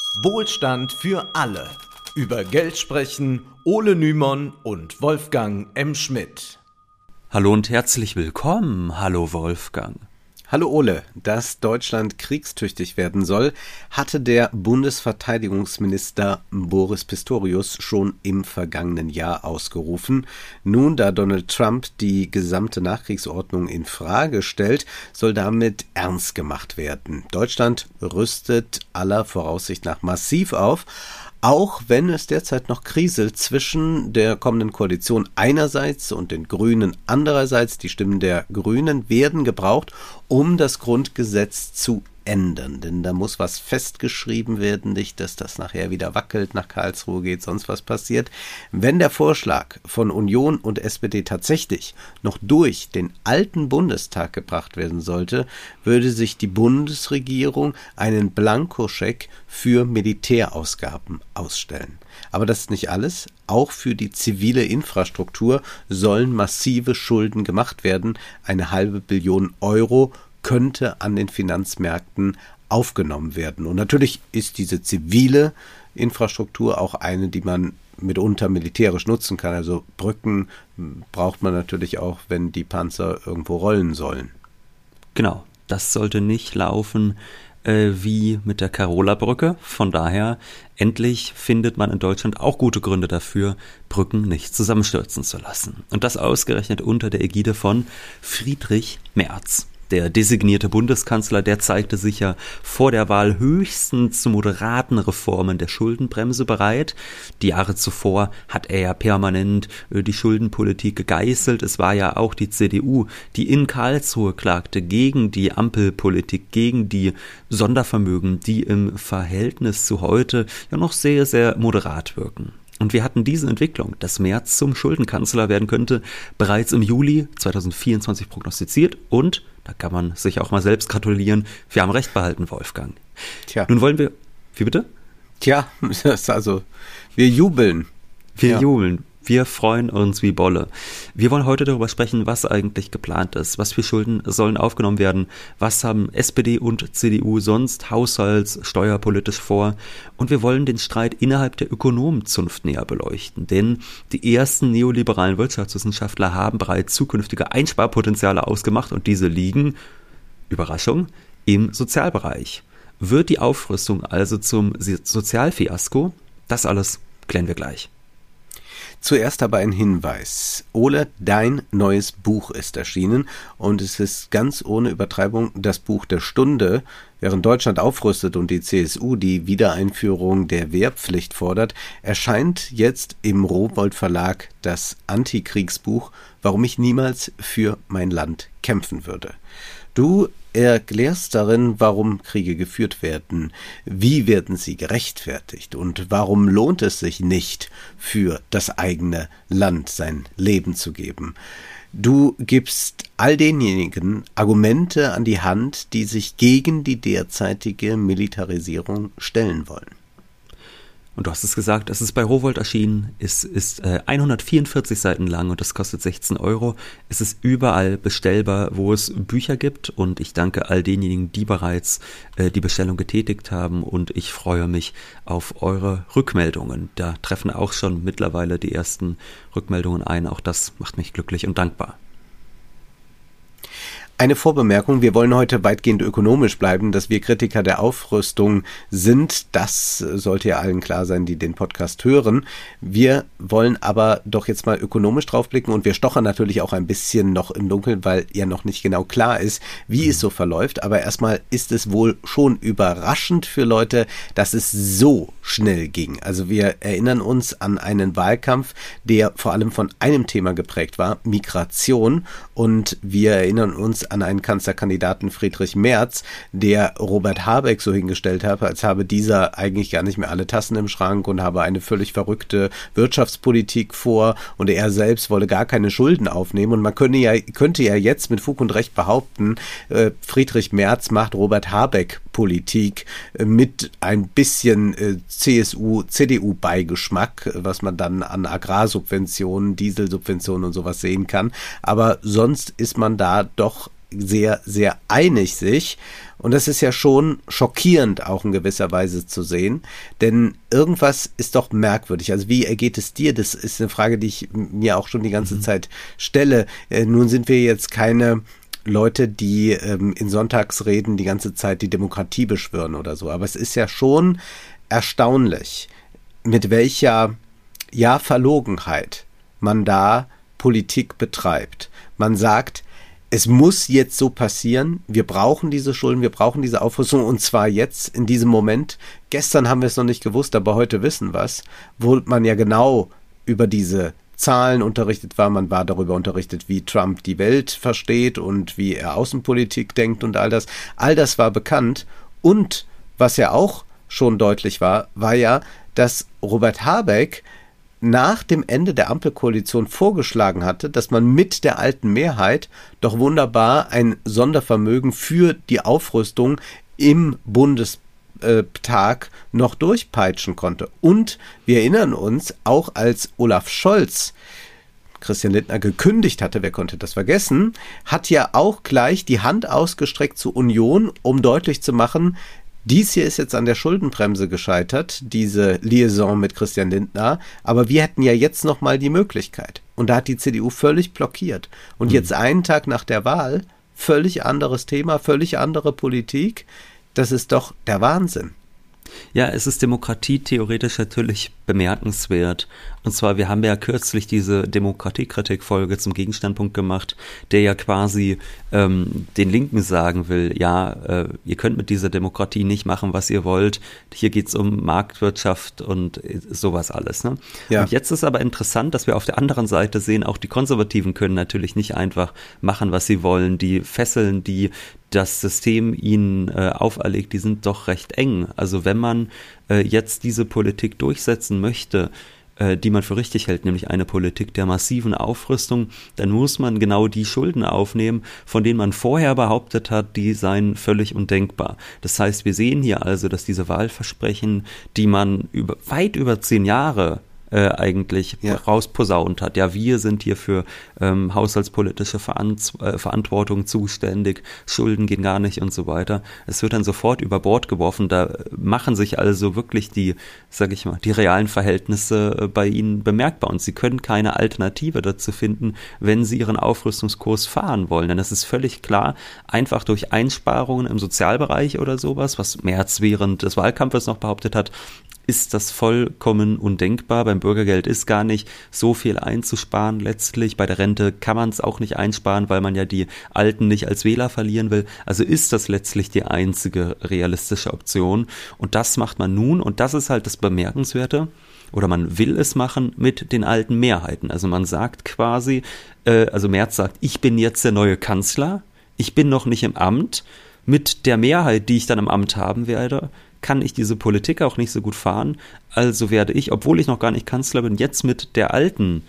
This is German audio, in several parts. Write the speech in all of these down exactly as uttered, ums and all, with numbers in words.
Wohlstand für alle. Über Geld sprechen Ole Nymon und Wolfgang M. Schmidt. Hallo und herzlich willkommen. Hallo Wolfgang. Hallo Ole, dass Deutschland kriegstüchtig werden soll, hatte der Bundesverteidigungsminister Boris Pistorius schon im vergangenen Jahr ausgerufen. Nun, da Donald Trump die gesamte Nachkriegsordnung in Frage stellt, soll damit ernst gemacht werden. Deutschland rüstet aller Voraussicht nach massiv auf, auch wenn es derzeit noch kriselt zwischen der kommenden Koalition einerseits und den Grünen andererseits. Die Stimmen der Grünen werden gebraucht, um das Grundgesetz zu ändern. Denn da muss was festgeschrieben werden, nicht, dass das nachher wieder wackelt, nach Karlsruhe geht, sonst was passiert. Wenn der Vorschlag von Union und S P D tatsächlich noch durch den alten Bundestag gebracht werden sollte, würde sich die Bundesregierung einen Blankoscheck für Militärausgaben ausstellen. Aber das ist nicht alles. Auch für die zivile Infrastruktur sollen massive Schulden gemacht werden. Eine halbe Billion Euro könnte an den Finanzmärkten aufgenommen werden. Und natürlich ist diese zivile Infrastruktur auch eine, die man mitunter militärisch nutzen kann. Also Brücken braucht man natürlich auch, wenn die Panzer irgendwo rollen sollen. Genau, das sollte nicht laufen äh, wie mit der Carola-Brücke. Von daher, endlich findet man in Deutschland auch gute Gründe dafür, Brücken nicht zusammenstürzen zu lassen. Und das ausgerechnet unter der Ägide von Friedrich Merz. Der designierte Bundeskanzler, der zeigte sich ja vor der Wahl höchstens zu moderaten Reformen der Schuldenbremse bereit. Die Jahre zuvor hat er ja permanent die Schuldenpolitik gegeißelt. Es war ja auch die C D U, die in Karlsruhe klagte gegen die Ampelpolitik, gegen die Sondervermögen, die im Verhältnis zu heute ja noch sehr, sehr moderat wirken. Und wir hatten diese Entwicklung, dass Merz zum Schuldenkanzler werden könnte, bereits im Juli zweitausendvierundzwanzig prognostiziert und da kann man sich auch mal selbst gratulieren. Wir haben recht behalten, Wolfgang. Tja. Nun wollen wir... Wie bitte? Tja, das ist also, wir jubeln. Wir ja. jubeln. Wir freuen uns wie Bolle. Wir wollen heute darüber sprechen, was eigentlich geplant ist. Was für Schulden sollen aufgenommen werden? Was haben S P D und C D U sonst haushalts-, steuerpolitisch vor? Und wir wollen den Streit innerhalb der Ökonomenzunft näher beleuchten. Denn die ersten neoliberalen Wirtschaftswissenschaftler haben bereits zukünftige Einsparpotenziale ausgemacht und diese liegen, Überraschung, im Sozialbereich. Wird die Aufrüstung also zum Sozialfiasko? Das alles klären wir gleich. Zuerst aber ein Hinweis. Ole, dein neues Buch ist erschienen und es ist ganz ohne Übertreibung das Buch der Stunde. Während Deutschland aufrüstet und die C S U die Wiedereinführung der Wehrpflicht fordert, erscheint jetzt im Rowohlt Verlag das Antikriegsbuch, warum ich niemals für mein Land kämpfen würde. Du erklärst darin, warum Kriege geführt werden, wie werden sie gerechtfertigt und warum lohnt es sich nicht, für das eigene Land sein Leben zu geben. Du gibst all denjenigen Argumente an die Hand, die sich gegen die derzeitige Militarisierung stellen wollen. Und du hast es gesagt, es ist bei Rowohlt erschienen, es ist äh, hundertvierundvierzig Seiten lang und das kostet sechzehn Euro. Es ist überall bestellbar, wo es Bücher gibt und ich danke all denjenigen, die bereits äh, die Bestellung getätigt haben und ich freue mich auf eure Rückmeldungen. Da treffen auch schon mittlerweile die ersten Rückmeldungen ein, auch das macht mich glücklich und dankbar. Eine Vorbemerkung, wir wollen heute weitgehend ökonomisch bleiben, dass wir Kritiker der Aufrüstung sind, das sollte ja allen klar sein, die den Podcast hören. Wir wollen aber doch jetzt mal ökonomisch draufblicken und wir stochern natürlich auch ein bisschen noch im Dunkeln, weil ja noch nicht genau klar ist, wie es so verläuft. Aber erstmal ist es wohl schon überraschend für Leute, dass es so schnell ging. Also wir erinnern uns an einen Wahlkampf, der vor allem von einem Thema geprägt war, Migration. Und wir erinnern uns an einen Kanzlerkandidaten Friedrich Merz, der Robert Habeck so hingestellt hat, als habe dieser eigentlich gar nicht mehr alle Tassen im Schrank und habe eine völlig verrückte Wirtschaftspolitik vor und er selbst wolle gar keine Schulden aufnehmen. Und man könnte ja, könnte ja jetzt mit Fug und Recht behaupten, äh, Friedrich Merz macht Robert Habeck Politik mit ein bisschen äh, C S U, C D U-Beigeschmack, was man dann an Agrarsubventionen, Dieselsubventionen und sowas sehen kann. Aber sonst ist man da doch sehr, sehr einig sich. Und das ist ja schon schockierend auch in gewisser Weise zu sehen, denn irgendwas ist doch merkwürdig. Also wie ergeht es dir? Das ist eine Frage, die ich mir auch schon die ganze mhm. Zeit stelle. Äh, nun sind wir jetzt keine Leute, die ähm, in Sonntagsreden die ganze Zeit die Demokratie beschwören oder so. Aber es ist ja schon erstaunlich, mit welcher ja, Verlogenheit man da Politik betreibt. Man sagt, es muss jetzt so passieren, wir brauchen diese Schulden, wir brauchen diese Aufrüstung und zwar jetzt, in diesem Moment. Gestern haben wir es noch nicht gewusst, aber heute wissen wir es, wo man ja genau über diese Zahlen unterrichtet war, man war darüber unterrichtet, wie Trump die Welt versteht und wie er Außenpolitik denkt und all das. All das war bekannt und was ja auch schon deutlich war, war ja, dass Robert Habeck nach dem Ende der Ampelkoalition vorgeschlagen hatte, dass man mit der alten Mehrheit doch wunderbar ein Sondervermögen für die Aufrüstung im Bundestag noch durchpeitschen konnte. Und wir erinnern uns, auch als Olaf Scholz Christian Lindner gekündigt hatte, wer konnte das vergessen, hat ja auch gleich die Hand ausgestreckt zur Union, um deutlich zu machen, dies hier ist jetzt an der Schuldenbremse gescheitert, diese Liaison mit Christian Lindner, aber wir hätten ja jetzt nochmal die Möglichkeit. Und da hat die C D U völlig blockiert. Und mhm. jetzt einen Tag nach der Wahl, völlig anderes Thema, völlig andere Politik. Das ist doch der Wahnsinn. Ja, es ist demokratietheoretisch natürlich bemerkenswert. Und zwar, wir haben ja kürzlich diese Demokratiekritik-Folge zum Gegenstandpunkt gemacht, der ja quasi ähm, den Linken sagen will, ja, äh, ihr könnt mit dieser Demokratie nicht machen, was ihr wollt. Hier geht's um Marktwirtschaft und sowas alles. Ne? Ja. Und jetzt ist aber interessant, dass wir auf der anderen Seite sehen, auch die Konservativen können natürlich nicht einfach machen, was sie wollen. Die Fesseln, die das System ihnen äh, auferlegt, die sind doch recht eng. Also wenn man äh, jetzt diese Politik durchsetzen möchte, äh, die man für richtig hält, nämlich eine Politik der massiven Aufrüstung, dann muss man genau die Schulden aufnehmen, von denen man vorher behauptet hat, die seien völlig undenkbar. Das heißt, wir sehen hier also, dass diese Wahlversprechen, die man über, weit über zehn Jahre Äh, eigentlich ja. rausposaunt hat. Ja, wir sind hier für ähm, haushaltspolitische Veran- äh, Verantwortung zuständig, Schulden gehen gar nicht und so weiter. Es wird dann sofort über Bord geworfen. Da machen sich also wirklich die, sag ich mal, die realen Verhältnisse äh, bei ihnen bemerkbar und sie können keine Alternative dazu finden, wenn sie ihren Aufrüstungskurs fahren wollen. Denn es ist völlig klar, einfach durch Einsparungen im Sozialbereich oder sowas, was Merz während des Wahlkampfes noch behauptet hat, ist das vollkommen undenkbar. Beim Bürgergeld ist gar nicht so viel einzusparen letztlich. Bei der Rente kann man es auch nicht einsparen, weil man ja die Alten nicht als Wähler verlieren will. Also ist das letztlich die einzige realistische Option. Und das macht man nun, und das ist halt das Bemerkenswerte, oder man will es machen mit den alten Mehrheiten. Also man sagt quasi, äh, also Merz sagt, ich bin jetzt der neue Kanzler, ich bin noch nicht im Amt, mit der Mehrheit, die ich dann im Amt haben werde, kann ich diese Politik auch nicht so gut fahren, also werde ich, obwohl ich noch gar nicht Kanzler bin, jetzt mit der alten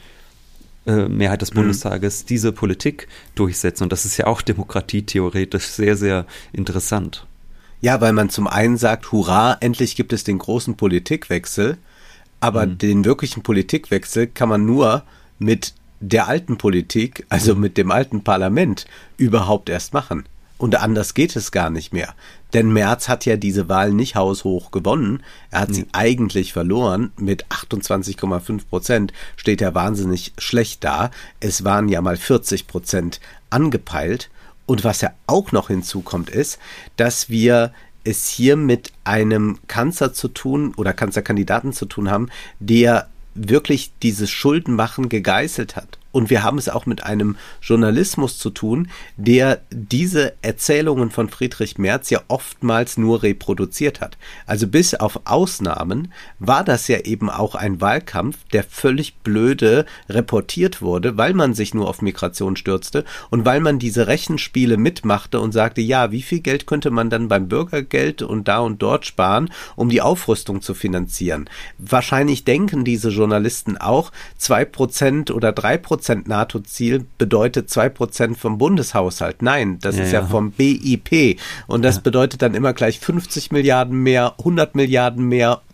äh, Mehrheit des Bundestages mhm. diese Politik durchsetzen. Und das ist ja auch demokratietheoretisch sehr, sehr interessant. Ja, weil man zum einen sagt, hurra, endlich gibt es den großen Politikwechsel, aber mhm. den wirklichen Politikwechsel kann man nur mit der alten Politik, also mit dem alten Parlament, überhaupt erst machen. Und anders geht es gar nicht mehr. Denn Merz hat ja diese Wahl nicht haushoch gewonnen. Er hat nee. sie eigentlich verloren. Mit achtundzwanzig Komma fünf Prozent steht er wahnsinnig schlecht da. Es waren ja mal vierzig Prozent angepeilt. Und was ja auch noch hinzukommt, ist, dass wir es hier mit einem Kanzler zu tun oder Kanzlerkandidaten zu tun haben, der wirklich dieses Schuldenmachen gegeißelt hat. Und wir haben es auch mit einem Journalismus zu tun, der diese Erzählungen von Friedrich Merz ja oftmals nur reproduziert hat. Also bis auf Ausnahmen war das ja eben auch ein Wahlkampf, der völlig blöde reportiert wurde, weil man sich nur auf Migration stürzte und weil man diese Rechenspiele mitmachte und sagte, ja, wie viel Geld könnte man dann beim Bürgergeld und da und dort sparen, um die Aufrüstung zu finanzieren. Wahrscheinlich denken diese Journalisten auch, zwei Prozent oder drei Prozent NATO-Ziel bedeutet zwei Prozent vom Bundeshaushalt. Nein, das ja, ist ja, ja vom B I P. Und das ja. bedeutet dann immer gleich fünfzig Milliarden mehr, hundert Milliarden mehr,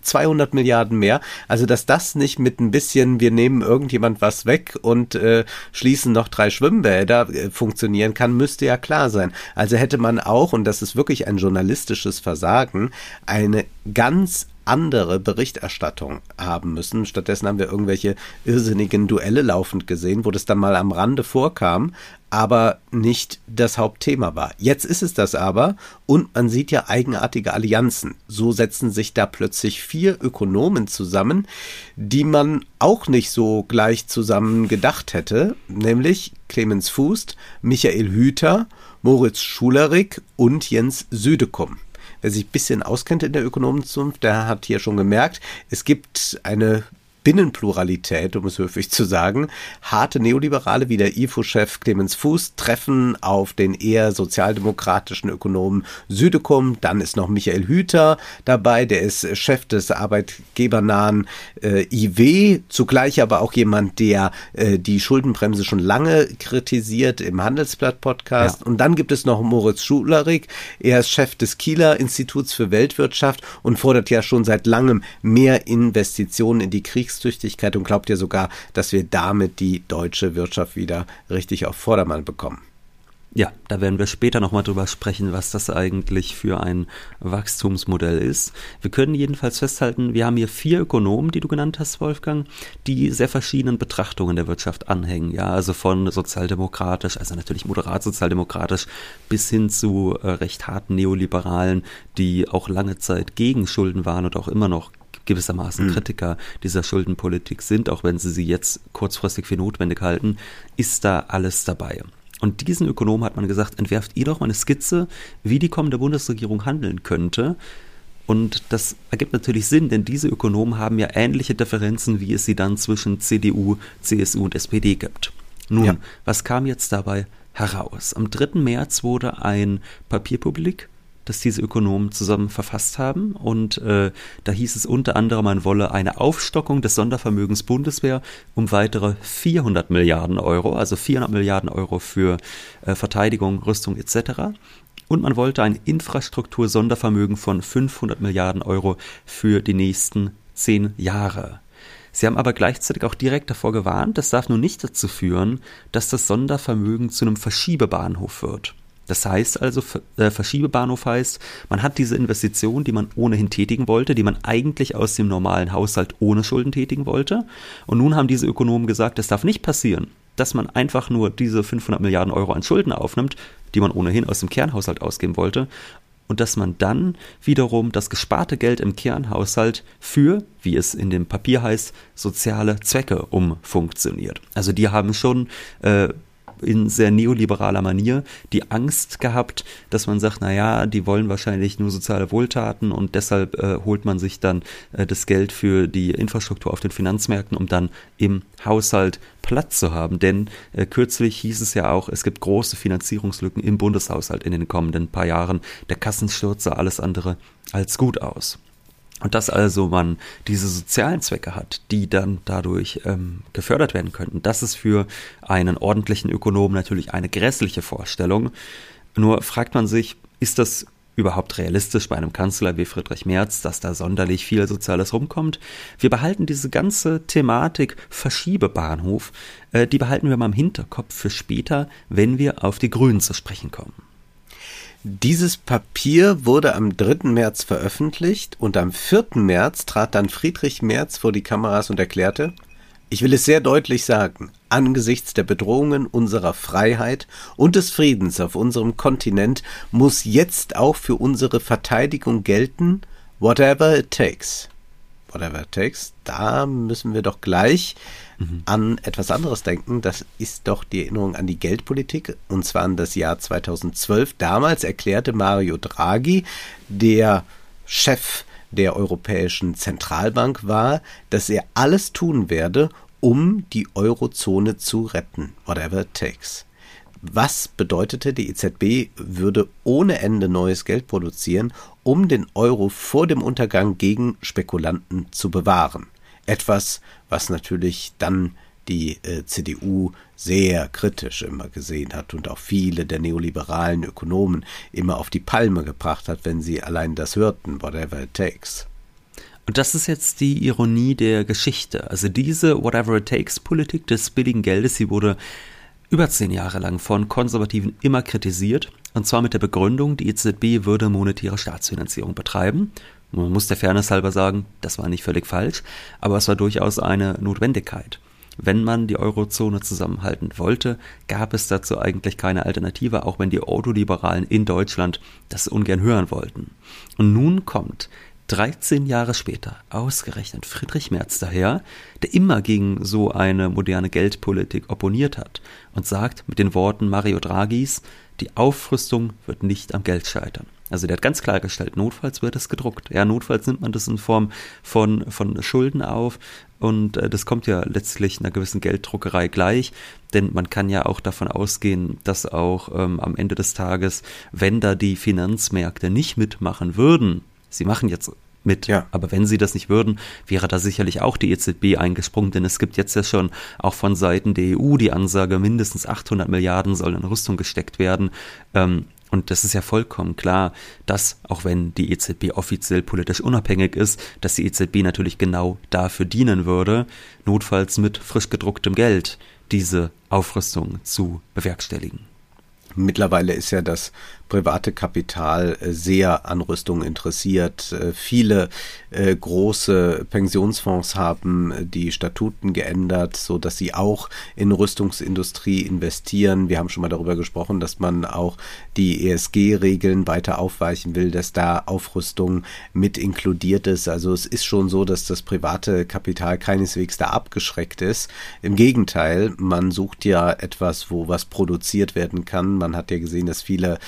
zweihundert Milliarden mehr. Also dass das nicht mit ein bisschen, wir nehmen irgendjemand was weg und äh, schließen noch drei Schwimmbäder äh, funktionieren kann, müsste ja klar sein. Also hätte man auch, und das ist wirklich ein journalistisches Versagen, eine ganz andere Berichterstattung haben müssen. Stattdessen haben wir irgendwelche irrsinnigen Duelle laufend gesehen, wo das dann mal am Rande vorkam, aber nicht das Hauptthema war. Jetzt ist es das aber und man sieht ja eigenartige Allianzen. So setzen sich da plötzlich vier Ökonomen zusammen, die man auch nicht so gleich zusammen gedacht hätte, nämlich Clemens Fuß, Michael Hüter, Moritz Schularik und Jens Südekum. Wer sich ein bisschen auskennt in der Ökonomenzunft, der hat hier schon gemerkt, es gibt eine Binnenpluralität, um es höflich zu sagen. Harte Neoliberale wie der I F O-Chef Clemens Fuß treffen auf den eher sozialdemokratischen Ökonomen Südekum. Dann ist noch Michael Hüter dabei, der ist Chef des arbeitgebernahen äh, I W, zugleich aber auch jemand, der äh, die Schuldenbremse schon lange kritisiert im Handelsblatt-Podcast. Ja. Und dann gibt es noch Moritz Schularik, er ist Chef des Kieler Instituts für Weltwirtschaft und fordert ja schon seit langem mehr Investitionen in die Kriegs Tüchtigkeit und glaubt ja sogar, dass wir damit die deutsche Wirtschaft wieder richtig auf Vordermann bekommen. Ja, da werden wir später nochmal drüber sprechen, was das eigentlich für ein Wachstumsmodell ist. Wir können jedenfalls festhalten, wir haben hier vier Ökonomen, die du genannt hast, Wolfgang, die sehr verschiedenen Betrachtungen der Wirtschaft anhängen. Ja, also von sozialdemokratisch, also natürlich moderat sozialdemokratisch, bis hin zu äh, recht harten Neoliberalen, die auch lange Zeit gegen Schulden waren und auch immer noch gewissermaßen mhm. Kritiker dieser Schuldenpolitik sind, auch wenn sie sie jetzt kurzfristig für notwendig halten, ist da alles dabei. Und diesen Ökonomen hat man gesagt, entwerft ihr doch mal eine Skizze, wie die kommende Bundesregierung handeln könnte. Und das ergibt natürlich Sinn, denn diese Ökonomen haben ja ähnliche Differenzen, wie es sie dann zwischen C D U, C S U und S P D gibt. Nun, ja. Was kam jetzt dabei heraus? Am dritten März wurde ein Papier publik, das diese Ökonomen zusammen verfasst haben. Und äh, da hieß es unter anderem, man wolle eine Aufstockung des Sondervermögens Bundeswehr um weitere vierhundert Milliarden Euro, also vierhundert Milliarden Euro für äh, Verteidigung, Rüstung et cetera. Und man wollte ein Infrastruktur-Sondervermögen von fünfhundert Milliarden Euro für die nächsten zehn Jahre. Sie haben aber gleichzeitig auch direkt davor gewarnt, das darf nun nicht dazu führen, dass das Sondervermögen zu einem Verschiebebahnhof wird. Das heißt also, äh, Verschiebebahnhof heißt, man hat diese Investition, die man ohnehin tätigen wollte, die man eigentlich aus dem normalen Haushalt ohne Schulden tätigen wollte. Und nun haben diese Ökonomen gesagt, es darf nicht passieren, dass man einfach nur diese fünfhundert Milliarden Euro an Schulden aufnimmt, die man ohnehin aus dem Kernhaushalt ausgeben wollte, und dass man dann wiederum das gesparte Geld im Kernhaushalt für, wie es in dem Papier heißt, soziale Zwecke umfunktioniert. Also die haben schon äh, in sehr neoliberaler Manier die Angst gehabt, dass man sagt, naja, die wollen wahrscheinlich nur soziale Wohltaten und deshalb äh, holt man sich dann äh, das Geld für die Infrastruktur auf den Finanzmärkten, um dann im Haushalt Platz zu haben. Denn äh, kürzlich hieß es ja auch, es gibt große Finanzierungslücken im Bundeshaushalt in den kommenden paar Jahren. Der Kassensturz sah alles andere als gut aus. Und dass also man diese sozialen Zwecke hat, die dann dadurch ähm, gefördert werden könnten, das ist für einen ordentlichen Ökonomen natürlich eine grässliche Vorstellung. Nur fragt man sich, ist das überhaupt realistisch bei einem Kanzler wie Friedrich Merz, dass da sonderlich viel Soziales rumkommt? Wir behalten diese ganze Thematik Verschiebebahnhof, äh, die behalten wir mal im Hinterkopf für später, wenn wir auf die Grünen zu sprechen kommen. Dieses Papier wurde am dritten März veröffentlicht und am vierten März trat dann Friedrich Merz vor die Kameras und erklärte: Ich will es sehr deutlich sagen, angesichts der Bedrohungen unserer Freiheit und des Friedens auf unserem Kontinent muss jetzt auch für unsere Verteidigung gelten, whatever it takes. Whatever it takes, da müssen wir doch gleich mhm. an etwas anderes denken. Das ist doch die Erinnerung an die Geldpolitik, und zwar an das Jahr zweitausendzwölf. Damals erklärte Mario Draghi, der Chef der Europäischen Zentralbank war, dass er alles tun werde, um die Eurozone zu retten. Whatever it takes. Was bedeutete, die E Z B würde ohne Ende neues Geld produzieren, um den Euro vor dem Untergang gegen Spekulanten zu bewahren. Etwas, was natürlich dann die äh, C D U sehr kritisch immer gesehen hat und auch viele der neoliberalen Ökonomen immer auf die Palme gebracht hat, wenn sie allein das hörten, whatever it takes. Und das ist jetzt die Ironie der Geschichte. Also diese Whatever-it-takes-Politik des billigen Geldes, sie wurde über zehn Jahre lang von Konservativen immer kritisiert. Und zwar mit der Begründung, die E Z B würde monetäre Staatsfinanzierung betreiben. Man muss der Fairness halber sagen, das war nicht völlig falsch, aber es war durchaus eine Notwendigkeit. Wenn man die Eurozone zusammenhalten wollte, gab es dazu eigentlich keine Alternative, auch wenn die Ordoliberalen in Deutschland das ungern hören wollten. Und nun kommt dreizehn Jahre später ausgerechnet Friedrich Merz daher, der immer gegen so eine moderne Geldpolitik opponiert hat und sagt mit den Worten Mario Draghis, die Aufrüstung wird nicht am Geld scheitern. Also der hat ganz klargestellt, notfalls wird es gedruckt. Ja, notfalls nimmt man das in Form von, von Schulden auf und äh, das kommt ja letztlich einer gewissen Gelddruckerei gleich, denn man kann ja auch davon ausgehen, dass auch ähm, am Ende des Tages, wenn da die Finanzmärkte nicht mitmachen würden, sie machen jetzt mit, ja. aber wenn sie das nicht würden, wäre da sicherlich auch die E Z B eingesprungen, denn es gibt jetzt ja schon auch von Seiten der E U die Ansage, mindestens achthundert Milliarden sollen in Rüstung gesteckt werden. Ähm, Und das ist ja vollkommen klar, dass, auch wenn die E Z B offiziell politisch unabhängig ist, dass die E Z B natürlich genau dafür dienen würde, notfalls mit frisch gedrucktem Geld diese Aufrüstung zu bewerkstelligen. Mittlerweile ist ja das private Kapital sehr an Rüstung interessiert. Viele äh, große Pensionsfonds haben die Statuten geändert, so dass sie auch in Rüstungsindustrie investieren. Wir haben schon mal darüber gesprochen, dass man auch die E S G-Regeln weiter aufweichen will, dass da Aufrüstung mit inkludiert ist. Also es ist schon so, dass das private Kapital keineswegs da abgeschreckt ist. Im Gegenteil, man sucht ja etwas, wo was produziert werden kann. Man hat ja gesehen, dass viele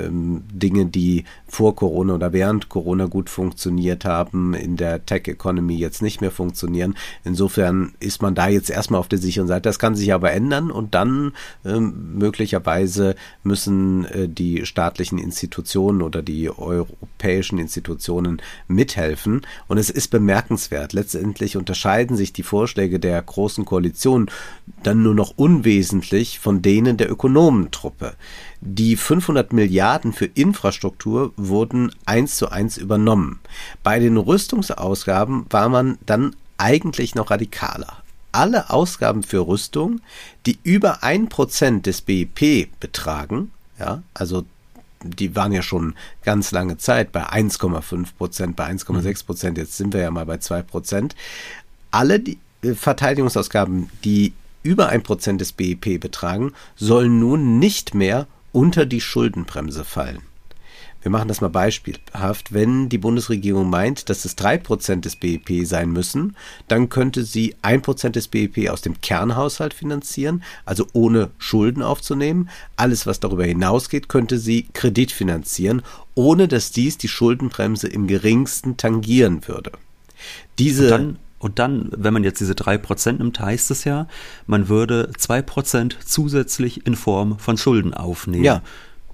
Dinge, die vor Corona oder während Corona gut funktioniert haben, in der Tech-Economy jetzt nicht mehr funktionieren. Insofern ist man da jetzt erstmal auf der sicheren Seite. Das kann sich aber ändern und dann ähm, möglicherweise müssen äh, die staatlichen Institutionen oder die europäischen Institutionen mithelfen. Und es ist bemerkenswert. Letztendlich unterscheiden sich die Vorschläge der Großen Koalition dann nur noch unwesentlich von denen der Ökonomentruppe. Die fünfhundert Milliarden für Infrastruktur wurden eins zu eins übernommen. Bei den Rüstungsausgaben war man dann eigentlich noch radikaler. Alle Ausgaben für Rüstung, die über ein Prozent des B I P betragen, ja, also die waren ja schon ganz lange Zeit bei eins Komma fünf Prozent, bei eins Komma sechs Prozent, jetzt sind wir ja mal bei zwei Prozent. Alle die Verteidigungsausgaben, die über ein Prozent des B I P betragen, sollen nun nicht mehr unter die Schuldenbremse fallen. Wir machen das mal beispielhaft. Wenn die Bundesregierung meint, dass es drei Prozent des B I P sein müssen, dann könnte sie ein Prozent des B I P aus dem Kernhaushalt finanzieren, also ohne Schulden aufzunehmen. Alles, was darüber hinausgeht, könnte sie kreditfinanzieren, ohne dass dies die Schuldenbremse im geringsten tangieren würde. Diese Und dann Und dann, wenn man jetzt diese drei Prozent nimmt, heißt es ja, man würde zwei Prozent zusätzlich in Form von Schulden aufnehmen. Ja.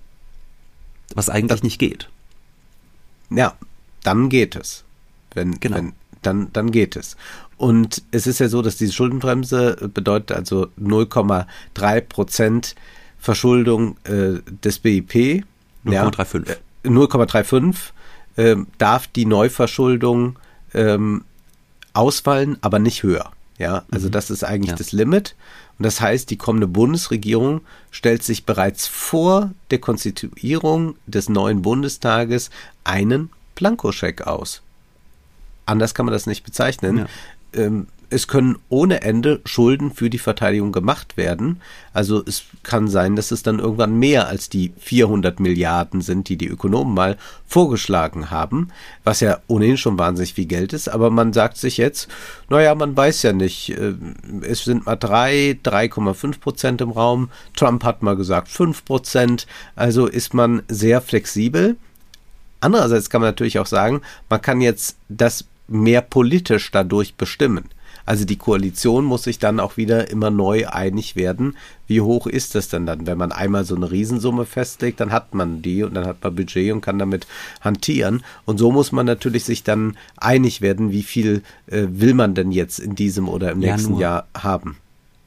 Was eigentlich das, nicht geht. Ja, dann geht es. Wenn, genau. wenn, dann, dann geht es. Und es ist ja so, dass diese Schuldenbremse bedeutet also null Komma drei Prozent Verschuldung äh, des B I P. null Komma fünfunddreißig. Ja, null Komma fünfunddreißig äh, darf die Neuverschuldung ähm, ausfallen, aber nicht höher. Ja, also mhm. das ist eigentlich ja. das Limit. Und das heißt, die kommende Bundesregierung stellt sich bereits vor der Konstituierung des neuen Bundestages einen Blankoscheck aus. Anders kann man das nicht bezeichnen. Ja. Ähm, es können ohne Ende Schulden für die Verteidigung gemacht werden. Also es kann sein, dass es dann irgendwann mehr als die vierhundert Milliarden sind, die die Ökonomen mal vorgeschlagen haben, was ja ohnehin schon wahnsinnig viel Geld ist. Aber man sagt sich jetzt, naja, man weiß ja nicht, es sind mal drei, drei Komma fünf Prozent im Raum. Trump hat mal gesagt fünf Prozent. Also ist man sehr flexibel. Andererseits kann man natürlich auch sagen, man kann jetzt das mehr politisch dadurch bestimmen. Also die Koalition muss sich dann auch wieder immer neu einig werden. Wie hoch ist das denn dann? Wenn man einmal so eine Riesensumme festlegt, dann hat man die und dann hat man Budget und kann damit hantieren. Und so muss man natürlich sich dann einig werden, wie viel äh, will man denn jetzt in diesem oder im ja, nächsten nur. Jahr haben.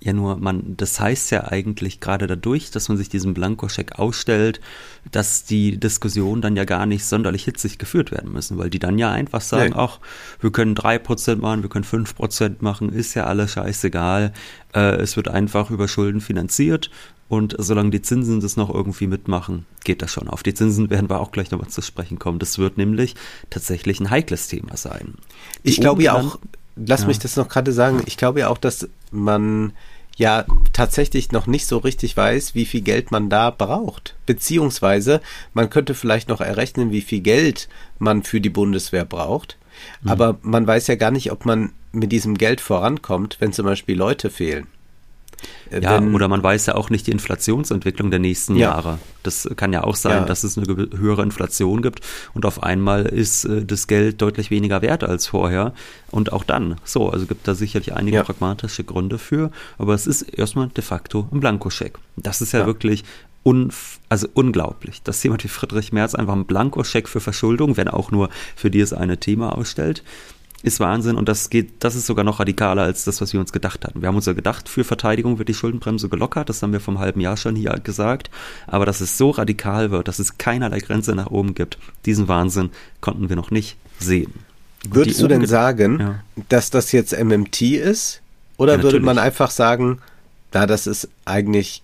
Ja, nur man, das heißt ja eigentlich gerade dadurch, dass man sich diesen Blankoscheck ausstellt, dass die Diskussionen dann ja gar nicht sonderlich hitzig geführt werden müssen, weil die dann ja einfach sagen, Nee. ach, wir können drei Prozent machen, wir können fünf Prozent machen, ist ja alles scheißegal. Äh, es wird einfach über Schulden finanziert und solange die Zinsen das noch irgendwie mitmachen, geht das schon. Auf die Zinsen werden wir auch gleich nochmal zu sprechen kommen. Das wird nämlich tatsächlich ein heikles Thema sein. Die Ich glaube ja oben auch, lass ja. mich das noch gerade sagen, ich glaube ja auch, dass man ja tatsächlich noch nicht so richtig weiß, wie viel Geld man da braucht. Beziehungsweise man könnte vielleicht noch errechnen, wie viel Geld man für die Bundeswehr braucht. Mhm. Aber man weiß ja gar nicht, ob man mit diesem Geld vorankommt, wenn zum Beispiel Leute fehlen. Ja, wenn, oder man weiß ja auch nicht die Inflationsentwicklung der nächsten Ja. Jahre. Das kann ja auch sein, Ja. dass es eine ge- höhere Inflation gibt und auf einmal ist äh, das Geld deutlich weniger wert als vorher. Und auch dann, so, also gibt da sicherlich einige Ja. pragmatische Gründe für, aber es ist erstmal de facto ein Blankoscheck. Das ist ja, Ja. wirklich unf- also unglaublich, dass jemand wie Friedrich Merz einfach einen Blankoscheck für Verschuldung, wenn auch nur für dieses eine Thema ausstellt. Ist Wahnsinn und das geht, das ist sogar noch radikaler als das, was wir uns gedacht hatten. Wir haben uns ja gedacht, für Verteidigung wird die Schuldenbremse gelockert, das haben wir vom halben Jahr schon hier gesagt, aber dass es so radikal wird, dass es keinerlei Grenze nach oben gibt, diesen Wahnsinn konnten wir noch nicht sehen. Und würdest die du denn oben- sagen, Ja. dass das jetzt M M T ist? Oder Ja, würde man natürlich. einfach sagen, na, das ist eigentlich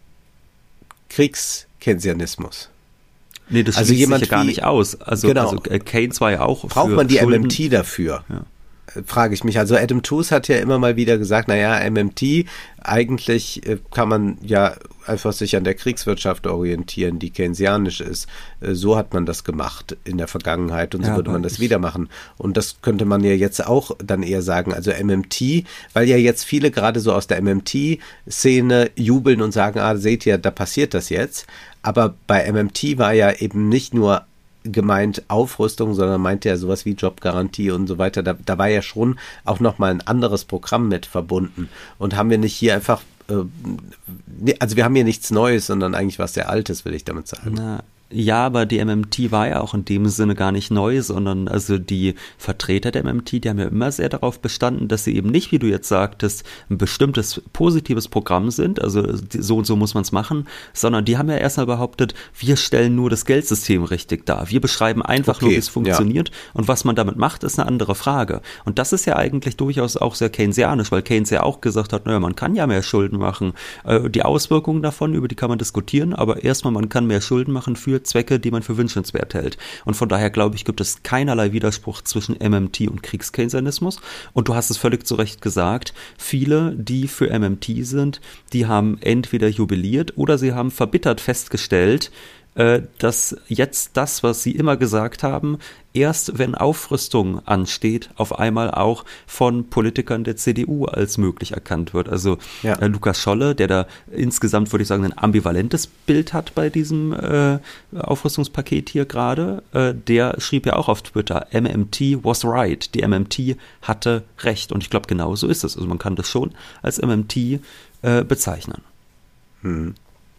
Kriegskeynesianismus? Nee, das Also schließt jemand sich ja gar wie- nicht aus. Also, Genau. also äh, Keynes war ja auch Braucht für man die Schulden- M M T dafür? Ja. Äh, Frage ich mich. Also Adam Tooze hat ja immer mal wieder gesagt, naja, M M T, eigentlich äh, kann man ja einfach sich an der Kriegswirtschaft orientieren, die keynesianisch ist. Äh, so hat man das gemacht in der Vergangenheit und so Ja, würde man aber das ich- wieder machen. Und das könnte man ja jetzt auch dann eher sagen. Also M M T, weil ja jetzt viele gerade so aus der M M T-Szene jubeln und sagen, ah, seht ihr, da passiert das jetzt. Aber bei M M T war ja eben nicht nur gemeint Aufrüstung, sondern meinte ja sowas wie Jobgarantie und so weiter. Da, da war ja schon auch nochmal ein anderes Programm mit verbunden. Und haben wir nicht hier einfach, äh, nee, also wir haben hier nichts Neues, sondern eigentlich was sehr Altes, will ich damit sagen. Na, ja, aber die M M T war ja auch in dem Sinne gar nicht neu, sondern also die Vertreter der M M T, die haben ja immer sehr darauf bestanden, dass sie eben nicht, wie du jetzt sagtest, ein bestimmtes positives Programm sind, also so und so muss man es machen, sondern die haben ja erstmal behauptet, wir stellen nur das Geldsystem richtig dar. Wir beschreiben einfach Okay, nur, wie es ja. funktioniert und was man damit macht, ist eine andere Frage. Und das ist ja eigentlich durchaus auch sehr keynesianisch, weil Keynes ja auch gesagt hat, naja, man kann ja mehr Schulden machen. Äh, die Auswirkungen davon, über die kann man diskutieren, aber erstmal, man kann mehr Schulden machen für Zwecke, die man für wünschenswert hält. Und von daher, glaube ich, gibt es keinerlei Widerspruch zwischen M M T und Kriegskeynesianismus. Und du hast es völlig zu Recht gesagt, viele, die für M M T sind, die haben entweder jubiliert oder sie haben verbittert festgestellt, äh, dass jetzt das, was sie immer gesagt haben, erst wenn Aufrüstung ansteht, auf einmal auch von Politikern der C D U als möglich erkannt wird. Also Ja. äh, Lukas Scholle, der da insgesamt, würde ich sagen, ein ambivalentes Bild hat bei diesem äh, Aufrüstungspaket hier gerade, äh, der schrieb ja auch auf Twitter, M M T was right. Die M M T hatte recht. Und ich glaube, genau so ist es. Also man kann das schon als M M T äh, bezeichnen. Hm.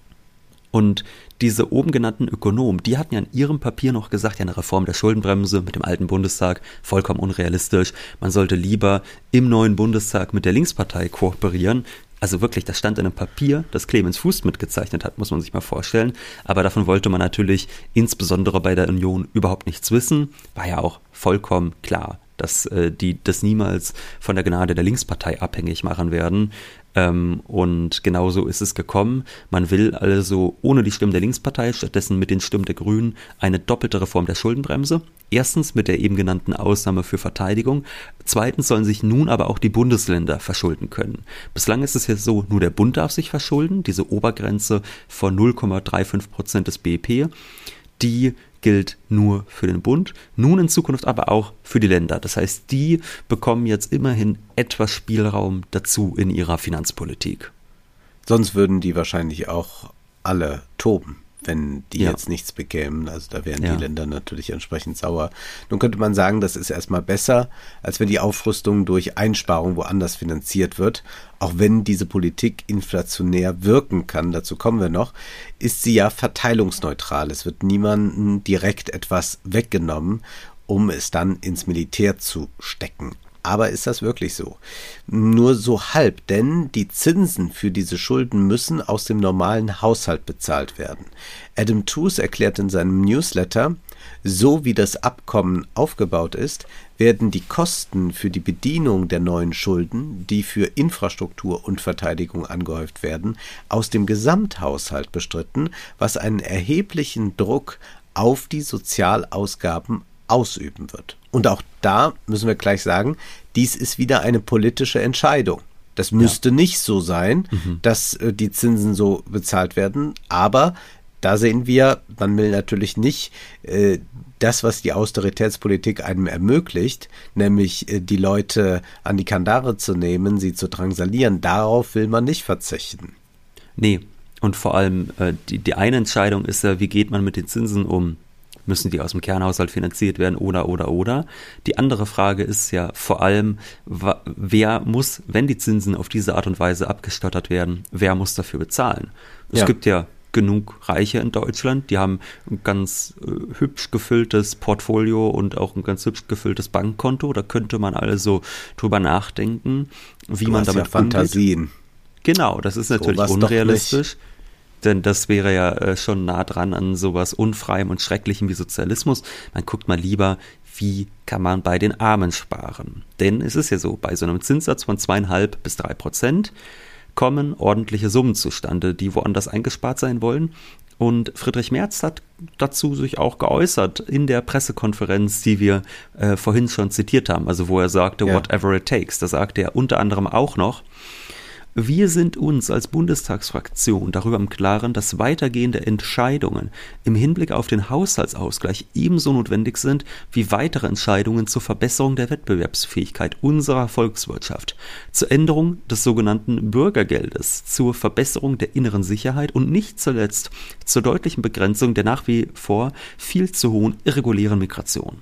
Und diese oben genannten Ökonomen, die hatten ja in ihrem Papier noch gesagt, ja, eine Reform der Schuldenbremse mit dem alten Bundestag, vollkommen unrealistisch. Man sollte lieber im neuen Bundestag mit der Linkspartei kooperieren. Also wirklich, das stand in einem Papier, das Clemens Fuß mitgezeichnet hat, muss man sich mal vorstellen. Aber davon wollte man natürlich insbesondere bei der Union überhaupt nichts wissen. War ja auch vollkommen klar, dass äh, die das niemals von der Gnade der Linkspartei abhängig machen werden. Ähm, und genauso ist es gekommen. Man will also ohne die Stimmen der Linkspartei, stattdessen mit den Stimmen der Grünen, eine doppelte Reform der Schuldenbremse. Erstens mit der eben genannten Ausnahme für Verteidigung. Zweitens sollen sich nun aber auch die Bundesländer verschulden können. Bislang ist es ja so, nur der Bund darf sich verschulden, diese Obergrenze von null Komma fünfunddreißig Prozent des B I P. Die gilt nur für den Bund, nun in Zukunft aber auch für die Länder. Das heißt, die bekommen jetzt immerhin etwas Spielraum dazu in ihrer Finanzpolitik. Sonst würden die wahrscheinlich auch alle toben, wenn die Ja. jetzt nichts bekämen. Also da wären Ja. die Länder natürlich entsprechend sauer. Nun könnte man sagen, das ist erstmal besser, als wenn die Aufrüstung durch Einsparung woanders finanziert wird. Auch wenn diese Politik inflationär wirken kann, dazu kommen wir noch, ist sie ja verteilungsneutral. Es wird niemandem direkt etwas weggenommen, um es dann ins Militär zu stecken. Aber ist das wirklich so? Nur so halb, denn die Zinsen für diese Schulden müssen aus dem normalen Haushalt bezahlt werden. Adam Tooze erklärt in seinem Newsletter, so wie das Abkommen aufgebaut ist, werden die Kosten für die Bedienung der neuen Schulden, die für Infrastruktur und Verteidigung angehäuft werden, aus dem Gesamthaushalt bestritten, was einen erheblichen Druck auf die Sozialausgaben ausüben wird. Und auch da müssen wir gleich sagen, dies ist wieder eine politische Entscheidung. Das müsste ja. nicht so sein, mhm. dass äh, die Zinsen so bezahlt werden, aber da sehen wir, man will natürlich nicht äh, das, was die Austeritätspolitik einem ermöglicht, nämlich äh, die Leute an die Kandare zu nehmen, sie zu drangsalieren, darauf will man nicht verzichten. Nee, und vor allem äh, die, die eine Entscheidung ist ja, wie geht man mit den Zinsen um? Müssen die aus dem Kernhaushalt finanziert werden oder, oder, oder? Die andere Frage ist ja vor allem, wer muss, wenn die Zinsen auf diese Art und Weise abgestottert werden, wer muss dafür bezahlen? Es ja. gibt ja genug Reiche in Deutschland, die haben ein ganz äh, hübsch gefülltes Portfolio und auch ein ganz hübsch gefülltes Bankkonto. Da könnte man also drüber nachdenken, wie du man hast damit ja Fantasien. umgeht. Genau, das ist natürlich so unrealistisch. Denn das wäre ja äh, schon nah dran an sowas Unfreiem und Schrecklichem wie Sozialismus. Dann guckt mal lieber, wie kann man bei den Armen sparen. Denn es ist ja so, bei so einem Zinssatz von zweieinhalb bis drei Prozent kommen ordentliche Summen zustande, die woanders eingespart sein wollen. Und Friedrich Merz hat dazu sich auch geäußert in der Pressekonferenz, die wir äh, vorhin schon zitiert haben, also wo er sagte, ja. whatever it takes. Da sagte er unter anderem auch noch, wir sind uns als Bundestagsfraktion darüber im Klaren, dass weitergehende Entscheidungen im Hinblick auf den Haushaltsausgleich ebenso notwendig sind wie weitere Entscheidungen zur Verbesserung der Wettbewerbsfähigkeit unserer Volkswirtschaft, zur Änderung des sogenannten Bürgergeldes, zur Verbesserung der inneren Sicherheit und nicht zuletzt zur deutlichen Begrenzung der nach wie vor viel zu hohen irregulären Migration.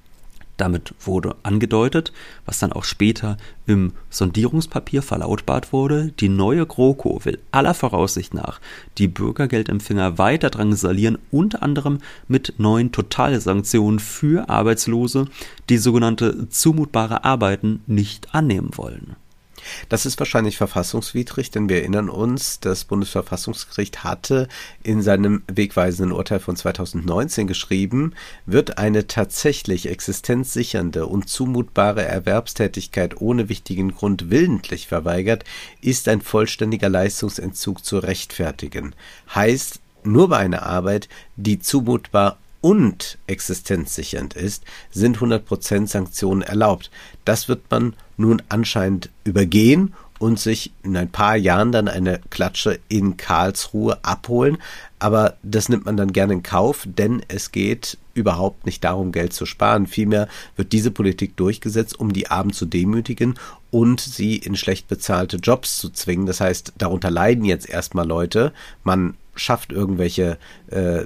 Damit wurde angedeutet, was dann auch später im Sondierungspapier verlautbart wurde, die neue GroKo will aller Voraussicht nach die Bürgergeldempfänger weiter drangsalieren, unter anderem mit neuen Totalsanktionen für Arbeitslose, die sogenannte zumutbare Arbeiten nicht annehmen wollen. Das ist wahrscheinlich verfassungswidrig, denn wir erinnern uns, das Bundesverfassungsgericht hatte in seinem wegweisenden Urteil von zweitausendneunzehn geschrieben, wird eine tatsächlich existenzsichernde und zumutbare Erwerbstätigkeit ohne wichtigen Grund willentlich verweigert, ist ein vollständiger Leistungsentzug zu rechtfertigen. Heißt, nur bei einer Arbeit, die zumutbar und existenzsichernd ist, sind hundert Prozent Sanktionen erlaubt. Das wird man nun anscheinend übergehen und sich in ein paar Jahren dann eine Klatsche in Karlsruhe abholen. Aber das nimmt man dann gerne in Kauf, denn es geht überhaupt nicht darum, Geld zu sparen. Vielmehr wird diese Politik durchgesetzt, um die Armen zu demütigen und sie in schlecht bezahlte Jobs zu zwingen. Das heißt, darunter leiden jetzt erstmal Leute. Man schafft irgendwelche äh,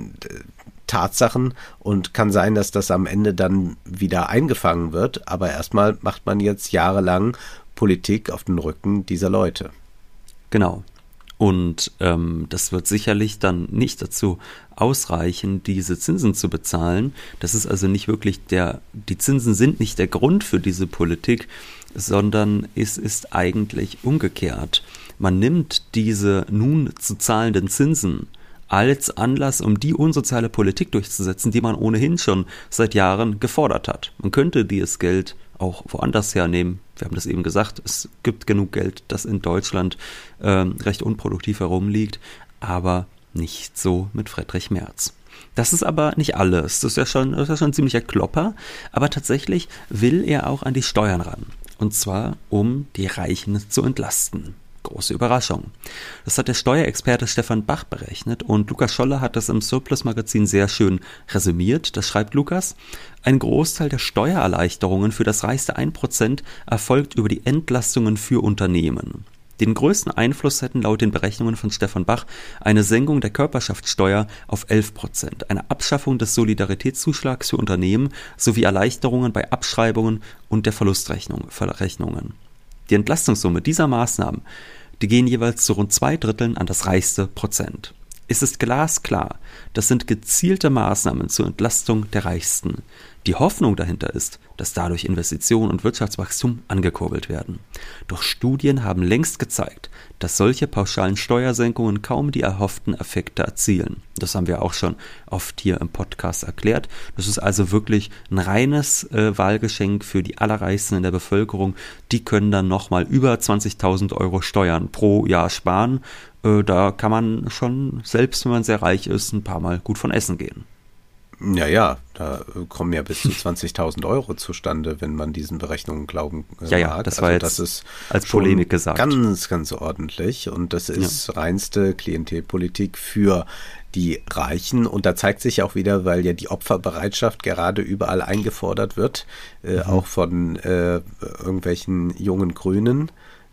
Tatsachen und kann sein, dass das am Ende dann wieder eingefangen wird, aber erstmal macht man jetzt jahrelang Politik auf den Rücken dieser Leute. Genau. Und ähm, das wird sicherlich dann nicht dazu ausreichen, diese Zinsen zu bezahlen. Das ist also nicht wirklich der, die Zinsen sind nicht der Grund für diese Politik, sondern es ist eigentlich umgekehrt. Man nimmt diese nun zu zahlenden Zinsen als Anlass, um die unsoziale Politik durchzusetzen, die man ohnehin schon seit Jahren gefordert hat. Man könnte dieses Geld auch woanders hernehmen. Wir haben das eben gesagt, es gibt genug Geld, das in Deutschland äh, recht unproduktiv herumliegt, aber nicht so mit Friedrich Merz. Das ist aber nicht alles. Das ist ja schon, das ist ja schon ein ziemlicher Klopper, aber tatsächlich will er auch an die Steuern ran. Und zwar, um die Reichen zu entlasten. Große Überraschung. Das hat der Steuerexperte Stefan Bach berechnet und Lukas Scholle hat das im Surplus-Magazin sehr schön resümiert. Das schreibt Lukas: Ein Großteil der Steuererleichterungen für das reichste ein Prozent erfolgt über die Entlastungen für Unternehmen. Den größten Einfluss hätten laut den Berechnungen von Stefan Bach eine Senkung der Körperschaftssteuer auf elf Prozent, eine Abschaffung des Solidaritätszuschlags für Unternehmen sowie Erleichterungen bei Abschreibungen und der Verlustrechnungen. Die Entlastungssumme dieser Maßnahmen, die gehen jeweils zu rund zwei Dritteln an das reichste Prozent. Es ist glasklar, das sind gezielte Maßnahmen zur Entlastung der Reichsten. Die Hoffnung dahinter ist, dass dadurch Investitionen und Wirtschaftswachstum angekurbelt werden. Doch Studien haben längst gezeigt, dass solche pauschalen Steuersenkungen kaum die erhofften Effekte erzielen. Das haben wir auch schon oft hier im Podcast erklärt. Das ist also wirklich ein reines äh, Wahlgeschenk für die Allerreichsten in der Bevölkerung. Die können dann nochmal über zwanzigtausend Euro Steuern pro Jahr sparen. Äh, da kann man schon, selbst wenn man sehr reich ist, ein paar Mal gut von essen gehen. Ja, ja, da kommen ja bis zu zwanzigtausend Euro zustande, wenn man diesen Berechnungen glauben äh, ja, ja, mag. das war also jetzt das ist als Polemik schon gesagt. Ganz, ganz ordentlich und das ist ja. reinste Klientelpolitik für die Reichen und da zeigt sich auch wieder, weil ja die Opferbereitschaft gerade überall eingefordert wird, äh, mhm. auch von äh, irgendwelchen jungen Grünen,